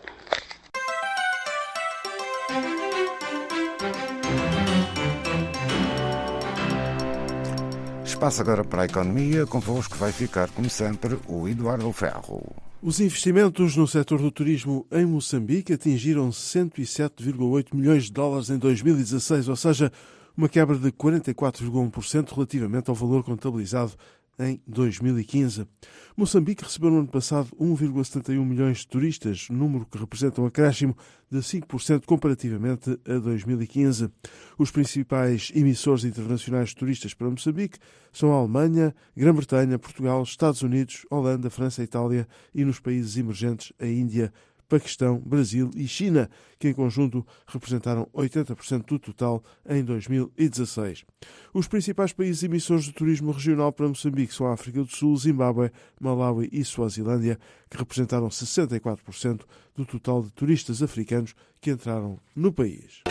Espaço agora para a economia, convosco vai ficar, como sempre, o Eduardo Ferro. Os investimentos no setor do turismo em Moçambique atingiram cento e sete vírgula oito milhões de dólares em dois mil e dezasseis, ou seja, uma quebra de quarenta e quatro vírgula um por cento relativamente ao valor contabilizado em dois mil e quinze. Moçambique recebeu no ano passado um vírgula setenta e um milhões de turistas, número que representa um acréscimo de cinco por cento comparativamente a dois mil e quinze. Os principais emissores internacionais de turistas para Moçambique são a Alemanha, Grã-Bretanha, Portugal, Estados Unidos, Holanda, França, Itália e nos países emergentes a Índia, Paquistão, Brasil e China, que em conjunto representaram oitenta por cento do total em dois mil e dezasseis. Os principais países emissores de turismo regional para Moçambique são a África do Sul, Zimbábue, Malawi e Suazilândia, que representaram sessenta e quatro por cento do total de turistas africanos que entraram no país.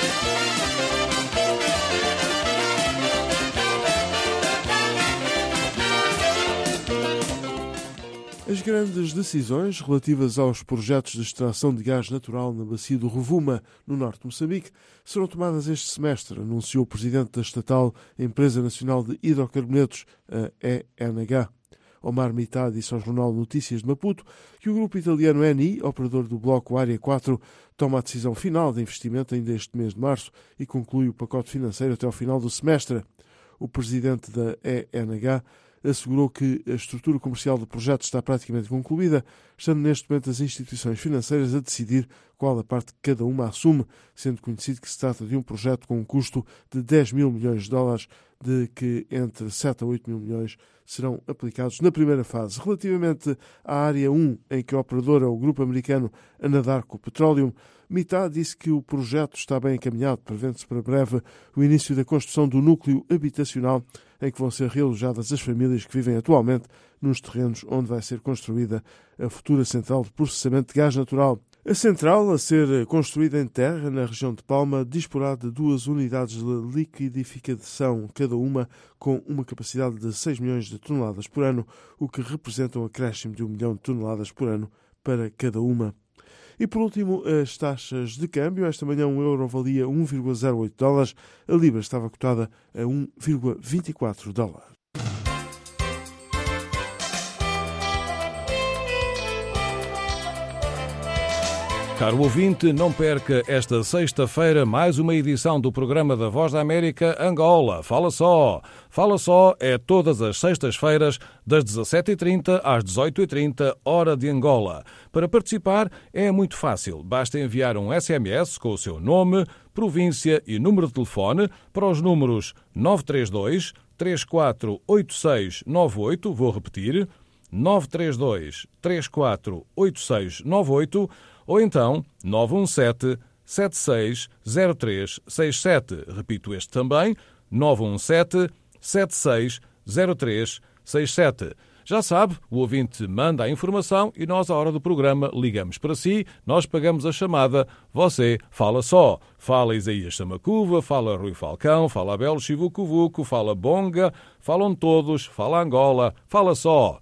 As grandes decisões relativas aos projetos de extração de gás natural na bacia do Rovuma, no norte de Moçambique, serão tomadas este semestre, anunciou o presidente da estatal Empresa Nacional de Hidrocarbonetos, a E N H. Omar Mitá disse ao Jornal Notícias de Maputo que o grupo italiano Eni, operador do bloco Área quatro, toma a decisão final de investimento ainda este mês de março e conclui o pacote financeiro até ao final do semestre. O presidente da E N H assegurou que a estrutura comercial do projeto está praticamente concluída, estando neste momento as instituições financeiras a decidir qual a parte que cada uma assume, sendo conhecido que se trata de um projeto com um custo de dez mil milhões de dólares, de que entre sete a oito mil milhões serão aplicados na primeira fase. Relativamente à área um, em que o operador é o grupo americano Anadarko Petroleum, Mitá disse que o projeto está bem encaminhado, prevendo-se para breve o início da construção do núcleo habitacional em que vão ser realojadas as famílias que vivem atualmente nos terrenos onde vai ser construída a futura central de processamento de gás natural. A central, a ser construída em terra na região de Palma, disporá de duas unidades de liquidificação, cada uma com uma capacidade de seis milhões de toneladas por ano, o que representa um acréscimo de um milhão de toneladas por ano para cada uma. E por último, as taxas de câmbio. Esta manhã um euro valia um vírgula zero oito dólares, a libra estava cotada a um vírgula vinte e quatro dólares. Caro ouvinte, não perca esta sexta-feira mais uma edição do programa da Voz da América Angola. Fala só! Fala só é todas as sextas-feiras, das dezassete e trinta às dezoito e trinta, hora de Angola. Para participar é muito fácil. Basta enviar um S M S com o seu nome, província e número de telefone para os números nove três dois, três quatro oito seis nove oito, vou repetir, nove três dois, três quatro oito seis nove oito, ou então nove um sete, sete seis zero três seis sete. Repito este também, nove um sete, sete seis zero três seis sete. Já sabe, o ouvinte manda a informação e nós, à hora do programa, ligamos para si, nós pagamos a chamada, você fala só. Fala Isaías Samacuva, fala Rui Falcão, fala Abel Chivucovuco, fala Bonga, falam todos, fala Angola, fala só.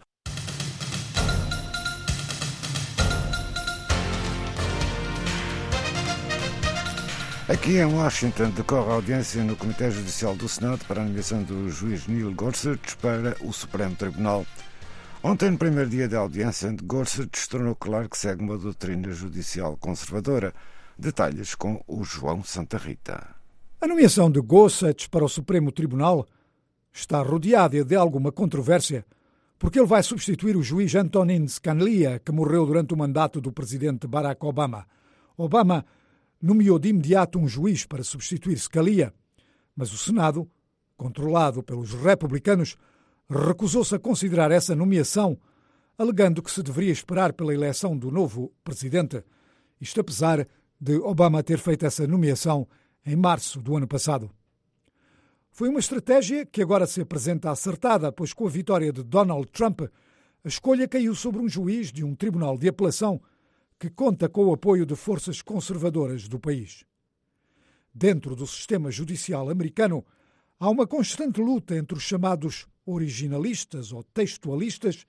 Aqui em Washington decorre a audiência no Comitê Judicial do Senado para a nomeação do juiz Neil Gorsuch para o Supremo Tribunal. Ontem, no primeiro dia da audiência, Gorsuch tornou claro que segue uma doutrina judicial conservadora. Detalhes com o João Santa Rita. A nomeação de Gorsuch para o Supremo Tribunal está rodeada de alguma controvérsia, porque ele vai substituir o juiz Antonin Scalia, que morreu durante o mandato do presidente Barack Obama. Obama nomeou de imediato um juiz para substituir Scalia, mas o Senado, controlado pelos republicanos, recusou-se a considerar essa nomeação, alegando que se deveria esperar pela eleição do novo presidente, isto apesar de Obama ter feito essa nomeação em março do ano passado. Foi uma estratégia que agora se apresenta acertada, pois com a vitória de Donald Trump, a escolha caiu sobre um juiz de um tribunal de apelação que conta com o apoio de forças conservadoras do país. Dentro do sistema judicial americano, há uma constante luta entre os chamados originalistas ou textualistas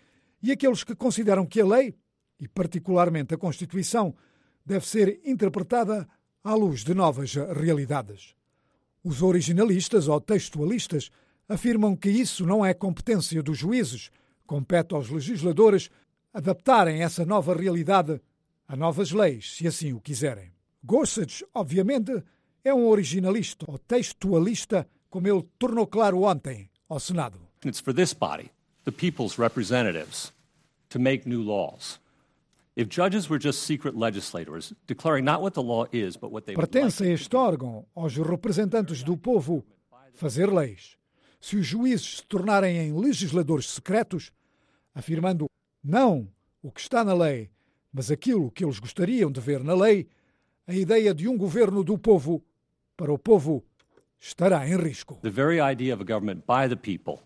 e aqueles que consideram que a lei, e particularmente a Constituição, deve ser interpretada à luz de novas realidades. Os originalistas ou textualistas afirmam que isso não é competência dos juízes, compete aos legisladores adaptarem essa nova realidade a novas leis, se assim o quiserem. Gorsuch, obviamente, é um originalista ou textualista, como ele tornou claro ontem ao Senado. It's for this body, the people's representatives, to make new laws. If judges were just secret legislators, declaring not what the law is, but what they would like. Pertence a este órgão, aos representantes do povo, fazer leis. Se os juízes se tornarem em legisladores secretos, afirmando não o que está na lei, mas aquilo que eles gostariam de ver na lei, a ideia de um governo do povo para o povo estará em risco. The very idea of a government by the people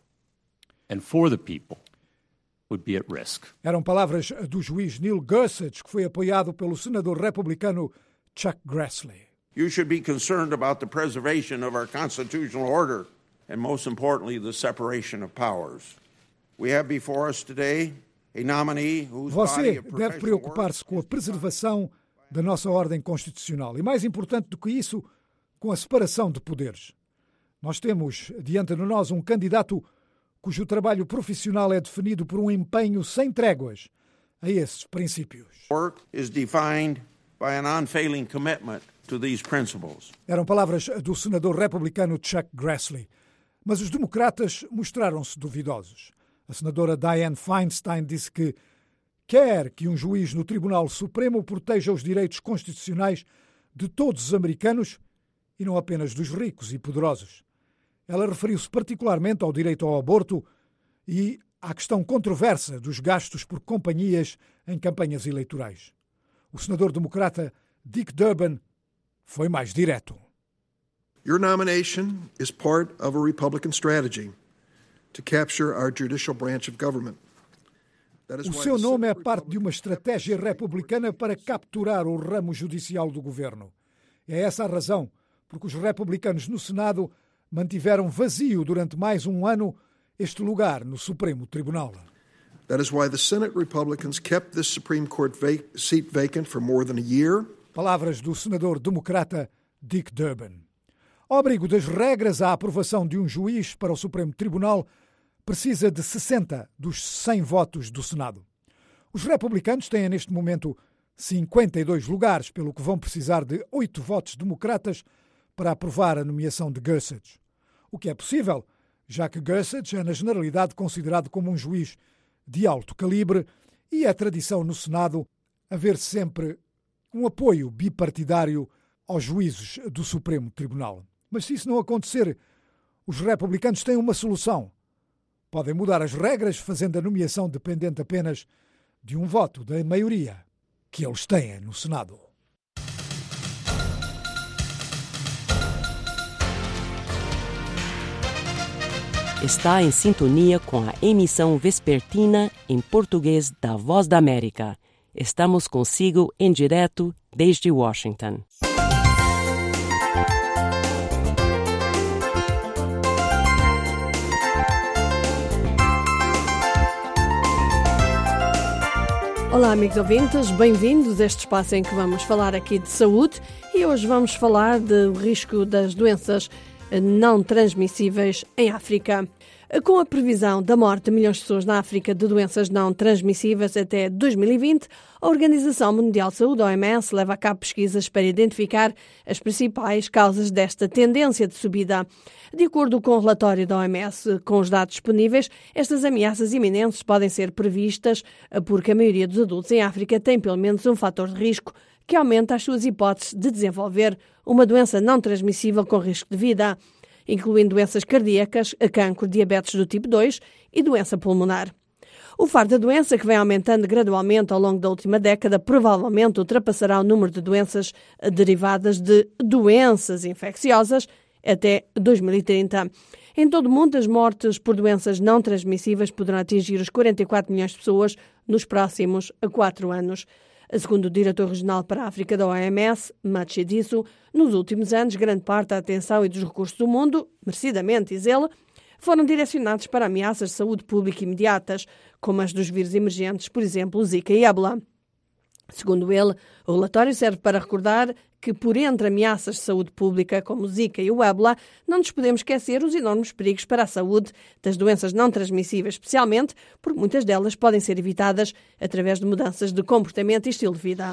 and for the people would be at risk. Eram palavras do juiz Neil Gorsuch, que foi apoiado pelo senador republicano Chuck Grassley. You should be concerned about the preservation of our constitutional order and, most importantly, the separation of powers. We have before us today a nominee whose body Você of deve professional preocupar-se com a preservação da nossa ordem constitucional e, mais importante do que isso, com a separação de poderes. Nós temos diante de nós um candidato cujo trabalho profissional é definido por um empenho sem tréguas a esses princípios. work is defined by an unfailing commitment to these principles. Eram palavras do senador republicano Chuck Grassley. Mas os democratas mostraram-se duvidosos. A senadora Dianne Feinstein disse que quer que um juiz no Tribunal Supremo proteja os direitos constitucionais de todos os americanos e não apenas dos ricos e poderosos. Ela referiu-se particularmente ao direito ao aborto e à questão controversa dos gastos por companhias em campanhas eleitorais. O senador democrata Dick Durbin foi mais direto. Your nomination is part of a Republican strategy to capture our judicial branch of government. O seu nome é parte de uma estratégia republicana para capturar o ramo judicial do governo. É essa a razão porque os republicanos no Senado mantiveram vazio durante mais um ano este lugar no Supremo Tribunal. That is why the Senate Republicans kept this Supreme Court vac- seat vacant for more than a year. Palavras do senador democrata Dick Durbin. Ao abrigo das regras, a aprovação de um juiz para o Supremo Tribunal precisa de sessenta dos cem votos do Senado. Os republicanos têm neste momento cinquenta e dois lugares, pelo que vão precisar de oito votos democratas para aprovar a nomeação de Gorsuch. O que é possível, já que Gorsuch é na generalidade considerado como um juiz de alto calibre e é tradição no Senado haver sempre um apoio bipartidário aos juízes do Supremo Tribunal. Mas se isso não acontecer, os republicanos têm uma solução. Podem mudar as regras, fazendo a nomeação dependente apenas de um voto da maioria que eles têm no Senado. Está em sintonia com a emissão vespertina em português da Voz da América. Estamos consigo em direto desde Washington. Olá, amigos ouvintes, bem-vindos a este espaço em que vamos falar aqui de saúde e hoje vamos falar do risco das doenças não transmissíveis em África. Com a previsão da morte de milhões de pessoas na África de doenças não transmissíveis até dois mil e vinte, a Organização Mundial de Saúde, a O M S, leva a cabo pesquisas para identificar as principais causas desta tendência de subida. De acordo com o relatório da O M S, com os dados disponíveis, estas ameaças iminentes podem ser previstas porque a maioria dos adultos em África tem pelo menos um fator de risco que aumenta as suas hipóteses de desenvolver uma doença não transmissível com risco de vida, incluindo doenças cardíacas, cancro, diabetes do tipo dois e doença pulmonar. O fardo da doença, que vem aumentando gradualmente ao longo da última década, provavelmente ultrapassará o número de doenças derivadas de doenças infecciosas até dois mil e trinta. Em todo o mundo, as mortes por doenças não transmissíveis poderão atingir os quarenta e quatro milhões de pessoas nos próximos quatro anos. Segundo o diretor regional para a África da O M S, Matshidiso, nos últimos anos, grande parte da atenção e dos recursos do mundo, merecidamente, diz ele, foram direcionados para ameaças de saúde pública imediatas, como as dos vírus emergentes, por exemplo, o Zika e Ébola. Segundo ele, o relatório serve para recordar que, por entre ameaças de saúde pública, como o Zika e o Ébola, não nos podemos esquecer os enormes perigos para a saúde das doenças não transmissíveis, especialmente porque muitas delas podem ser evitadas através de mudanças de comportamento e estilo de vida.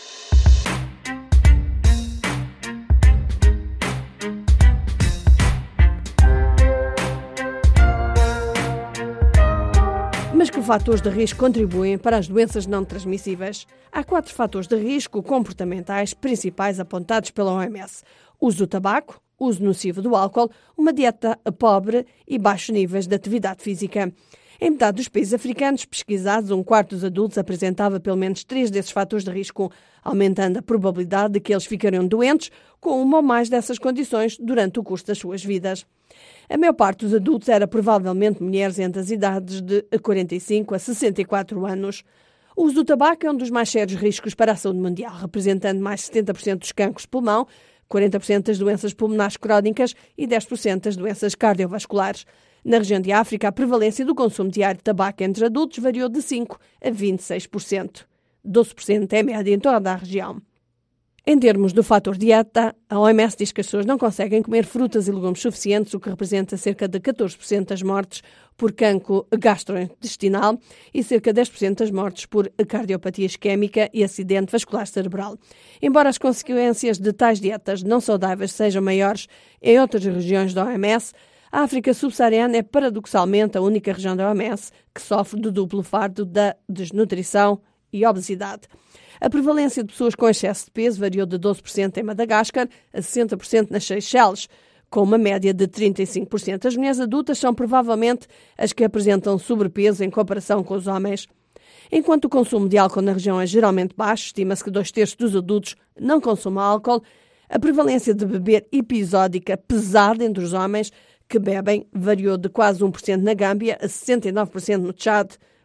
Mas que fatores de risco contribuem para as doenças não transmissíveis? Há quatro fatores de risco comportamentais principais apontados pela O M S. Uso do tabaco, uso nocivo do álcool, uma dieta pobre e baixos níveis de atividade física. Em metade dos países africanos pesquisados, um quarto dos adultos apresentava pelo menos três desses fatores de risco, aumentando a probabilidade de que eles ficariam doentes com uma ou mais dessas condições durante o curso das suas vidas. A maior parte dos adultos era provavelmente mulheres entre as idades de quarenta e cinco a sessenta e quatro anos. O uso do tabaco é um dos mais sérios riscos para a saúde mundial, representando mais de setenta por cento dos cancros de pulmão, quarenta por cento das doenças pulmonares crónicas e dez por cento das doenças cardiovasculares. Na região de África, a prevalência do consumo diário de tabaco entre adultos variou de cinco por cento a vinte e seis por cento. doze por cento é a média em toda a região. Em termos do fator dieta, a O M S diz que as pessoas não conseguem comer frutas e legumes suficientes, o que representa cerca de catorze por cento das mortes por cancro gastrointestinal e cerca de dez por cento das mortes por cardiopatia isquémica e acidente vascular cerebral. Embora as consequências de tais dietas não saudáveis sejam maiores em outras regiões da O M S, a África subsaariana é paradoxalmente a única região da O M S que sofre do duplo fardo da desnutrição e obesidade. A prevalência de pessoas com excesso de peso variou de doze por cento em Madagascar a sessenta por cento nas Seychelles, com uma média de trinta e cinco por cento. As mulheres adultas são provavelmente as que apresentam sobrepeso em comparação com os homens. Enquanto o consumo de álcool na região é geralmente baixo, estima-se que dois terços dos adultos não consumam álcool, a prevalência de beber episódica pesada entre os homens que bebem variou de quase um por cento na Gâmbia a sessenta e nove por cento no Tchad,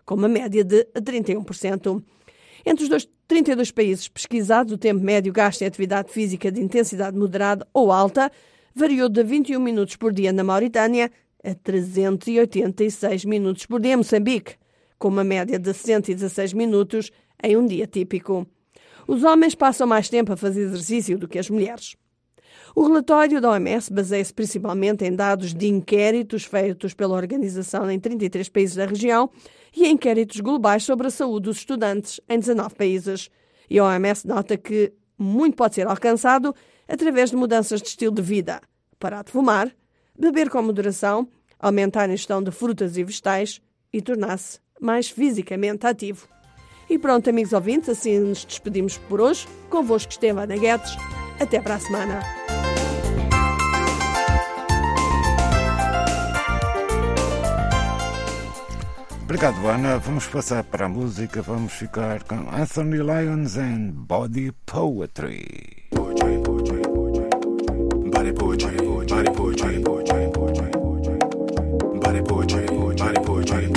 com uma média de trinta e um por cento. Entre os trinta e dois países pesquisados, o tempo médio gasto em atividade física de intensidade moderada ou alta variou de vinte e um minutos por dia na Mauritânia a trezentos e oitenta e seis minutos por dia em Moçambique, com uma média de cento e dezasseis minutos em um dia típico. Os homens passam mais tempo a fazer exercício do que as mulheres. O relatório da O M S baseia-se principalmente em dados de inquéritos feitos pela organização em trinta e três países da região e em inquéritos globais sobre a saúde dos estudantes em dezanove países. E a O M S nota que muito pode ser alcançado através de mudanças de estilo de vida. Parar de fumar, beber com moderação, aumentar a ingestão de frutas e vegetais e tornar-se mais fisicamente ativo. E pronto, amigos ouvintes, assim nos despedimos por hoje. Convosco esteve Ana Guedes. Até para a semana. Obrigado, Ana. Vamos passar para a música. Vamos ficar com Anthony Lyons and Body Poetry. Body poetry, body poetry, body poetry, body poetry, body poetry, body poetry.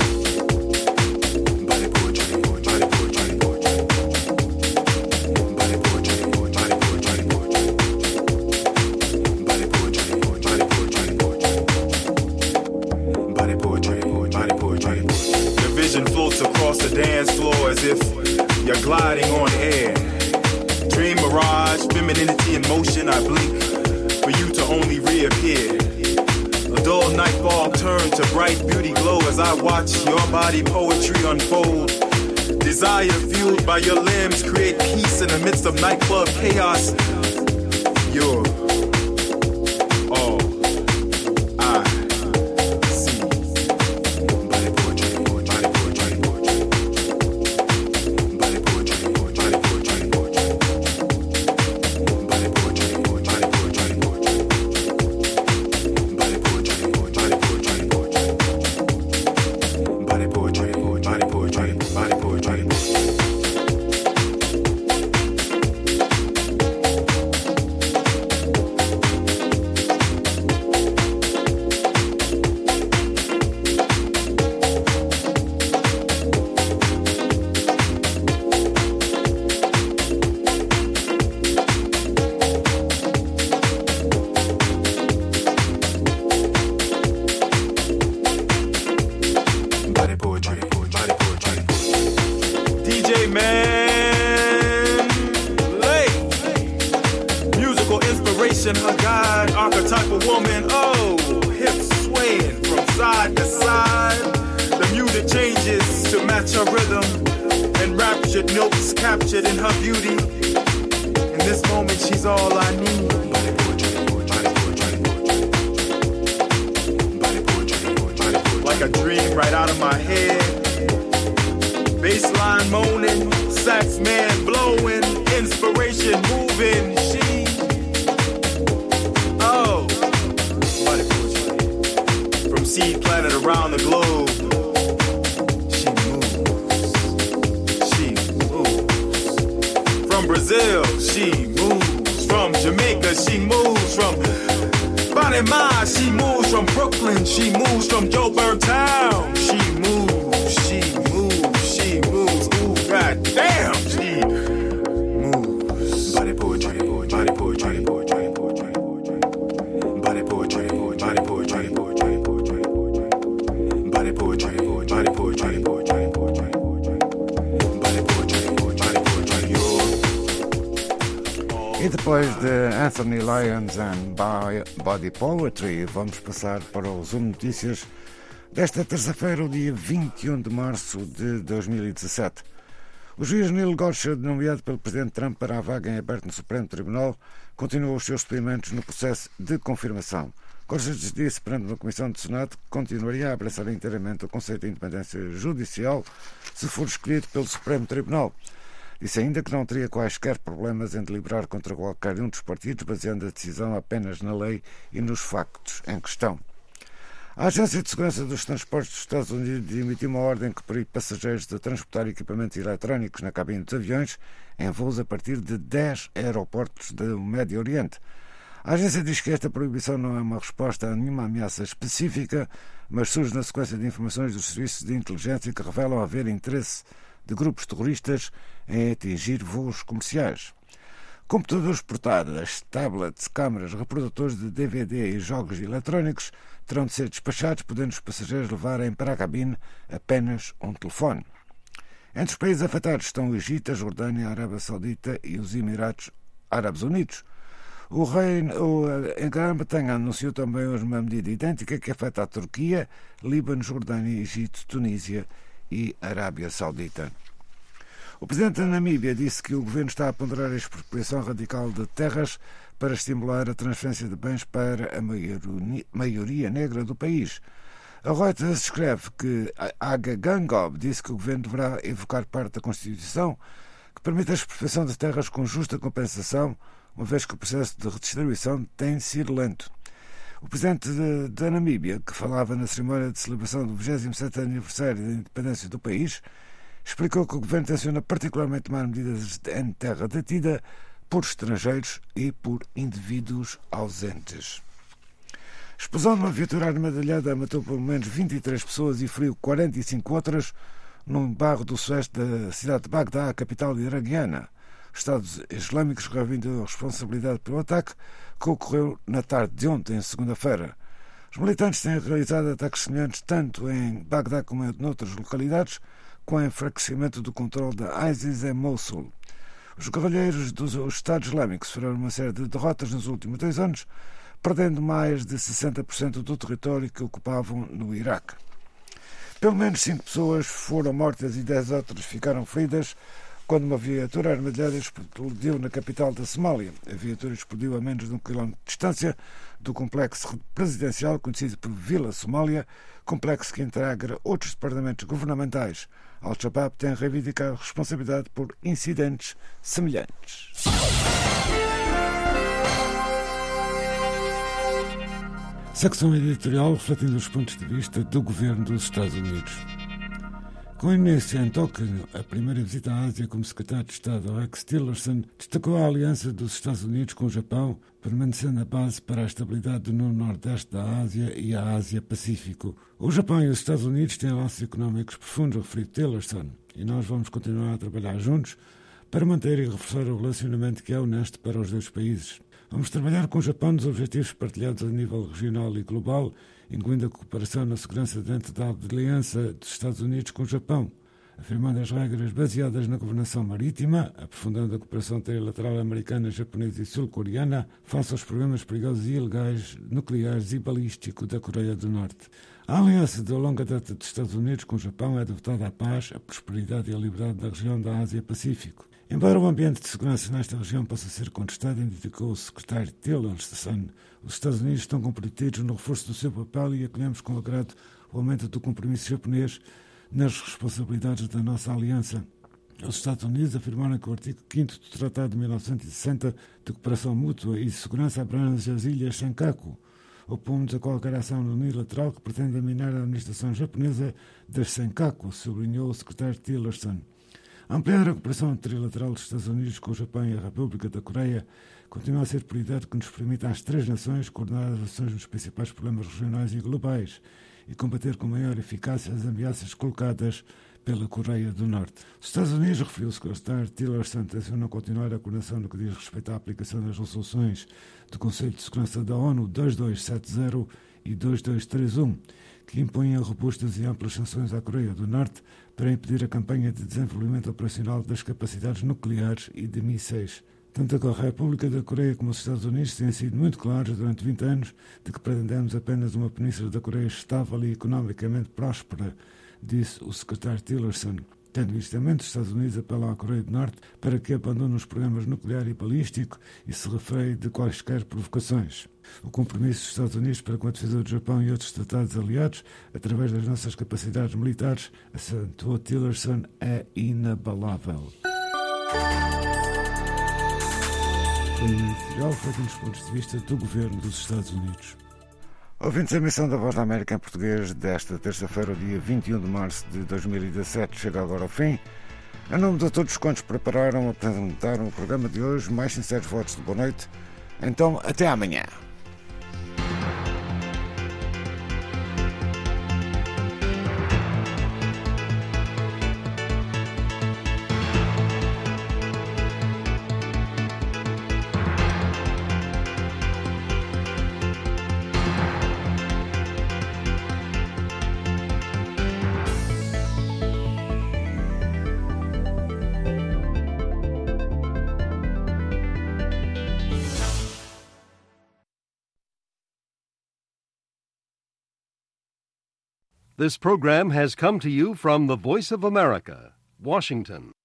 Across the dance floor as if you're gliding on air. Dream mirage, femininity in motion, I blink for you to only reappear. A dull nightfall turned to bright beauty glow as I watch your body poetry unfold. Desire fueled by your limbs create peace in the midst of nightclub chaos. You're all I see. Body poetry, body poetry, body poetry, body poetry, body poetry, body poetry, body poetry, body poetry, body poetry, body poetry, body poetry. A guide, archetypal woman, oh, hips swaying from side to side. The music changes to match her rhythm. Enraptured notes captured in her beauty. In this moment, she's all I need. Body poetry, body poetry, body poetry, body poetry. Like a dream right out of my head. Bassline moaning, sax man blowing, inspiration moving. She seed planet around the globe. She moves. She moves. From Brazil, she moves. From Jamaica, she moves. From Panama, she moves. From Brooklyn, she moves. From Joburg town, she moves. She moves. She moves. Ooh, goddamn, she moves. Body poetry, body poetry, body poetry, body poetry, body poetry. E depois de Anthony Lyons and Body Poetry, vamos passar para o Zoom Notícias desta terça-feira, o dia vinte e um de março de dois mil e dezassete. O juiz Neil Gorsuch, nomeado pelo presidente Trump para a vaga em aberto no Supremo Tribunal, continua os seus experimentos no processo de confirmação. Gorsuch disse perante uma comissão do Senado que continuaria a abraçar inteiramente o conceito de independência judicial se for escolhido pelo Supremo Tribunal. Disse ainda que não teria quaisquer problemas em deliberar contra qualquer um dos partidos, baseando a decisão apenas na lei e nos factos em questão. A Agência de Segurança dos Transportes dos Estados Unidos emitiu uma ordem que proíbe passageiros de transportar equipamentos eletrónicos na cabine dos aviões em voos a partir de dez aeroportos do Médio Oriente. A agência diz que esta proibição não é uma resposta a nenhuma ameaça específica, mas surge na sequência de informações dos serviços de inteligência que revelam haver interesse de grupos terroristas em atingir voos comerciais. Computadores portáteis, tablets, câmaras, reprodutores de D V D e jogos eletrónicos terão de ser despachados, podendo os passageiros levarem para a cabine apenas um telefone. Entre os países afetados estão o Egito, a Jordânia, a Arábia Saudita e os Emirados Árabes Unidos. O reino, a Grã-Bretanha anunciou também hoje uma medida idêntica que afeta a Turquia, Líbano, Jordânia, Egito, Tunísia e Arábia Saudita. O presidente da Namíbia disse que o governo está a ponderar a expropriação radical de terras para estimular a transferência de bens para a maioria negra do país. A Reuters escreve que Aga Ganggob disse que o governo deverá evocar parte da Constituição que permite a expropriação de terras com justa compensação, uma vez que o processo de redistribuição tem sido lento. O presidente da Namíbia, que falava na cerimónia de celebração do vigésimo sétimo aniversário da independência do país, explicou que o governo tenciona particularmente tomar medidas em terra detida por estrangeiros e por indivíduos ausentes. A explosão de uma viatura armadilhada matou pelo menos vinte e três pessoas e feriu quarenta e cinco outras num bairro do sueste da cidade de Bagdá, a capital iraquiana. Os Estados Islâmicos reivindicam a responsabilidade pelo ataque que ocorreu na tarde de ontem, segunda-feira. Os militantes têm realizado ataques semelhantes tanto em Bagdá como em outras localidades, com o enfraquecimento do controle da ISIS em Mosul. Os guerrilheiros do Estado Islâmico sofreram uma série de derrotas nos últimos dois anos, perdendo mais de sessenta por cento do território que ocupavam no Iraque. Pelo menos cinco pessoas foram mortas e dez outras ficaram feridas quando uma viatura armadilhada explodiu na capital da Somália. A viatura explodiu a menos de um quilómetro de distância do complexo presidencial conhecido por Vila Somália, complexo que integra outros departamentos governamentais. Al-Shabaab tem reivindicado responsabilidade por incidentes semelhantes. Secção editorial refletindo os pontos de vista do governo dos Estados Unidos. Com início em Tóquio, a primeira visita à Ásia como secretário de Estado, Rex Tillerson destacou a aliança dos Estados Unidos com o Japão, permanecendo a base para a estabilidade no Nordeste da Ásia e a Ásia-Pacífico. O Japão e os Estados Unidos têm laços económicos profundos, referiu Tillerson, e nós vamos continuar a trabalhar juntos para manter e reforçar o relacionamento que é honesto para os dois países. Vamos trabalhar com o Japão nos objetivos partilhados a nível regional e global, incluindo a cooperação na segurança dentro da aliança dos Estados Unidos com o Japão, afirmando as regras baseadas na governação marítima, aprofundando a cooperação trilateral americana, japonesa e sul-coreana face aos problemas perigosos e ilegais nucleares e balísticos da Coreia do Norte. A aliança de longa data dos Estados Unidos com o Japão é devotada à paz, à prosperidade e à liberdade da região da Ásia-Pacífico. Embora o ambiente de segurança nesta região possa ser contestado, indicou o secretário Tillerson, os Estados Unidos estão comprometidos no reforço do seu papel e acolhemos com agrado o aumento do compromisso japonês nas responsabilidades da nossa aliança. Os Estados Unidos afirmaram que o artigo quinto do Tratado de mil novecentos e sessenta de Cooperação Mútua e Segurança abrange as ilhas Senkaku. Opomos a qualquer ação unilateral que pretenda minar a administração japonesa das Senkaku, sublinhou o secretário Tillerson. Ampliar a cooperação trilateral dos Estados Unidos com o Japão e a República da Coreia continua a ser prioridade que nos permita às três nações coordenar as ações nos principais problemas regionais e globais e combater com maior eficácia as ameaças colocadas pela Coreia do Norte. Os Estados Unidos, referiu o secretário Tillerson, tencionam continuar a coordenação no que diz respeito à aplicação das resoluções do Conselho de Segurança da ONU dois dois sete zero e dois dois três um, que impõem robustas e amplas sanções à Coreia do Norte para impedir a campanha de desenvolvimento operacional das capacidades nucleares e de mísseis. Tanto a República da Coreia como os Estados Unidos têm sido muito claros durante vinte anos de que pretendemos apenas uma península da Coreia estável e economicamente próspera, disse o secretário Tillerson. Tendo isto em mente, os Estados Unidos apelam à Coreia do Norte para que abandone os programas nuclear e balístico e se refreie de quaisquer provocações. O compromisso dos Estados Unidos para com a defesa do Japão e outros tratados aliados, através das nossas capacidades militares, acentuou Tillerson, é inabalável. O editorial foi um dos pontos de vista do governo dos Estados Unidos. Ouvintes, a emissão da Voz da América em português desta terça-feira, dia vinte e um de março de dois mil e dezassete, chega agora ao fim. Em nome de todos quantos prepararam, apresentaram o programa de hoje, mais sinceros votos de boa noite. Então, até amanhã. This program has come to you from the Voice of America, Washington.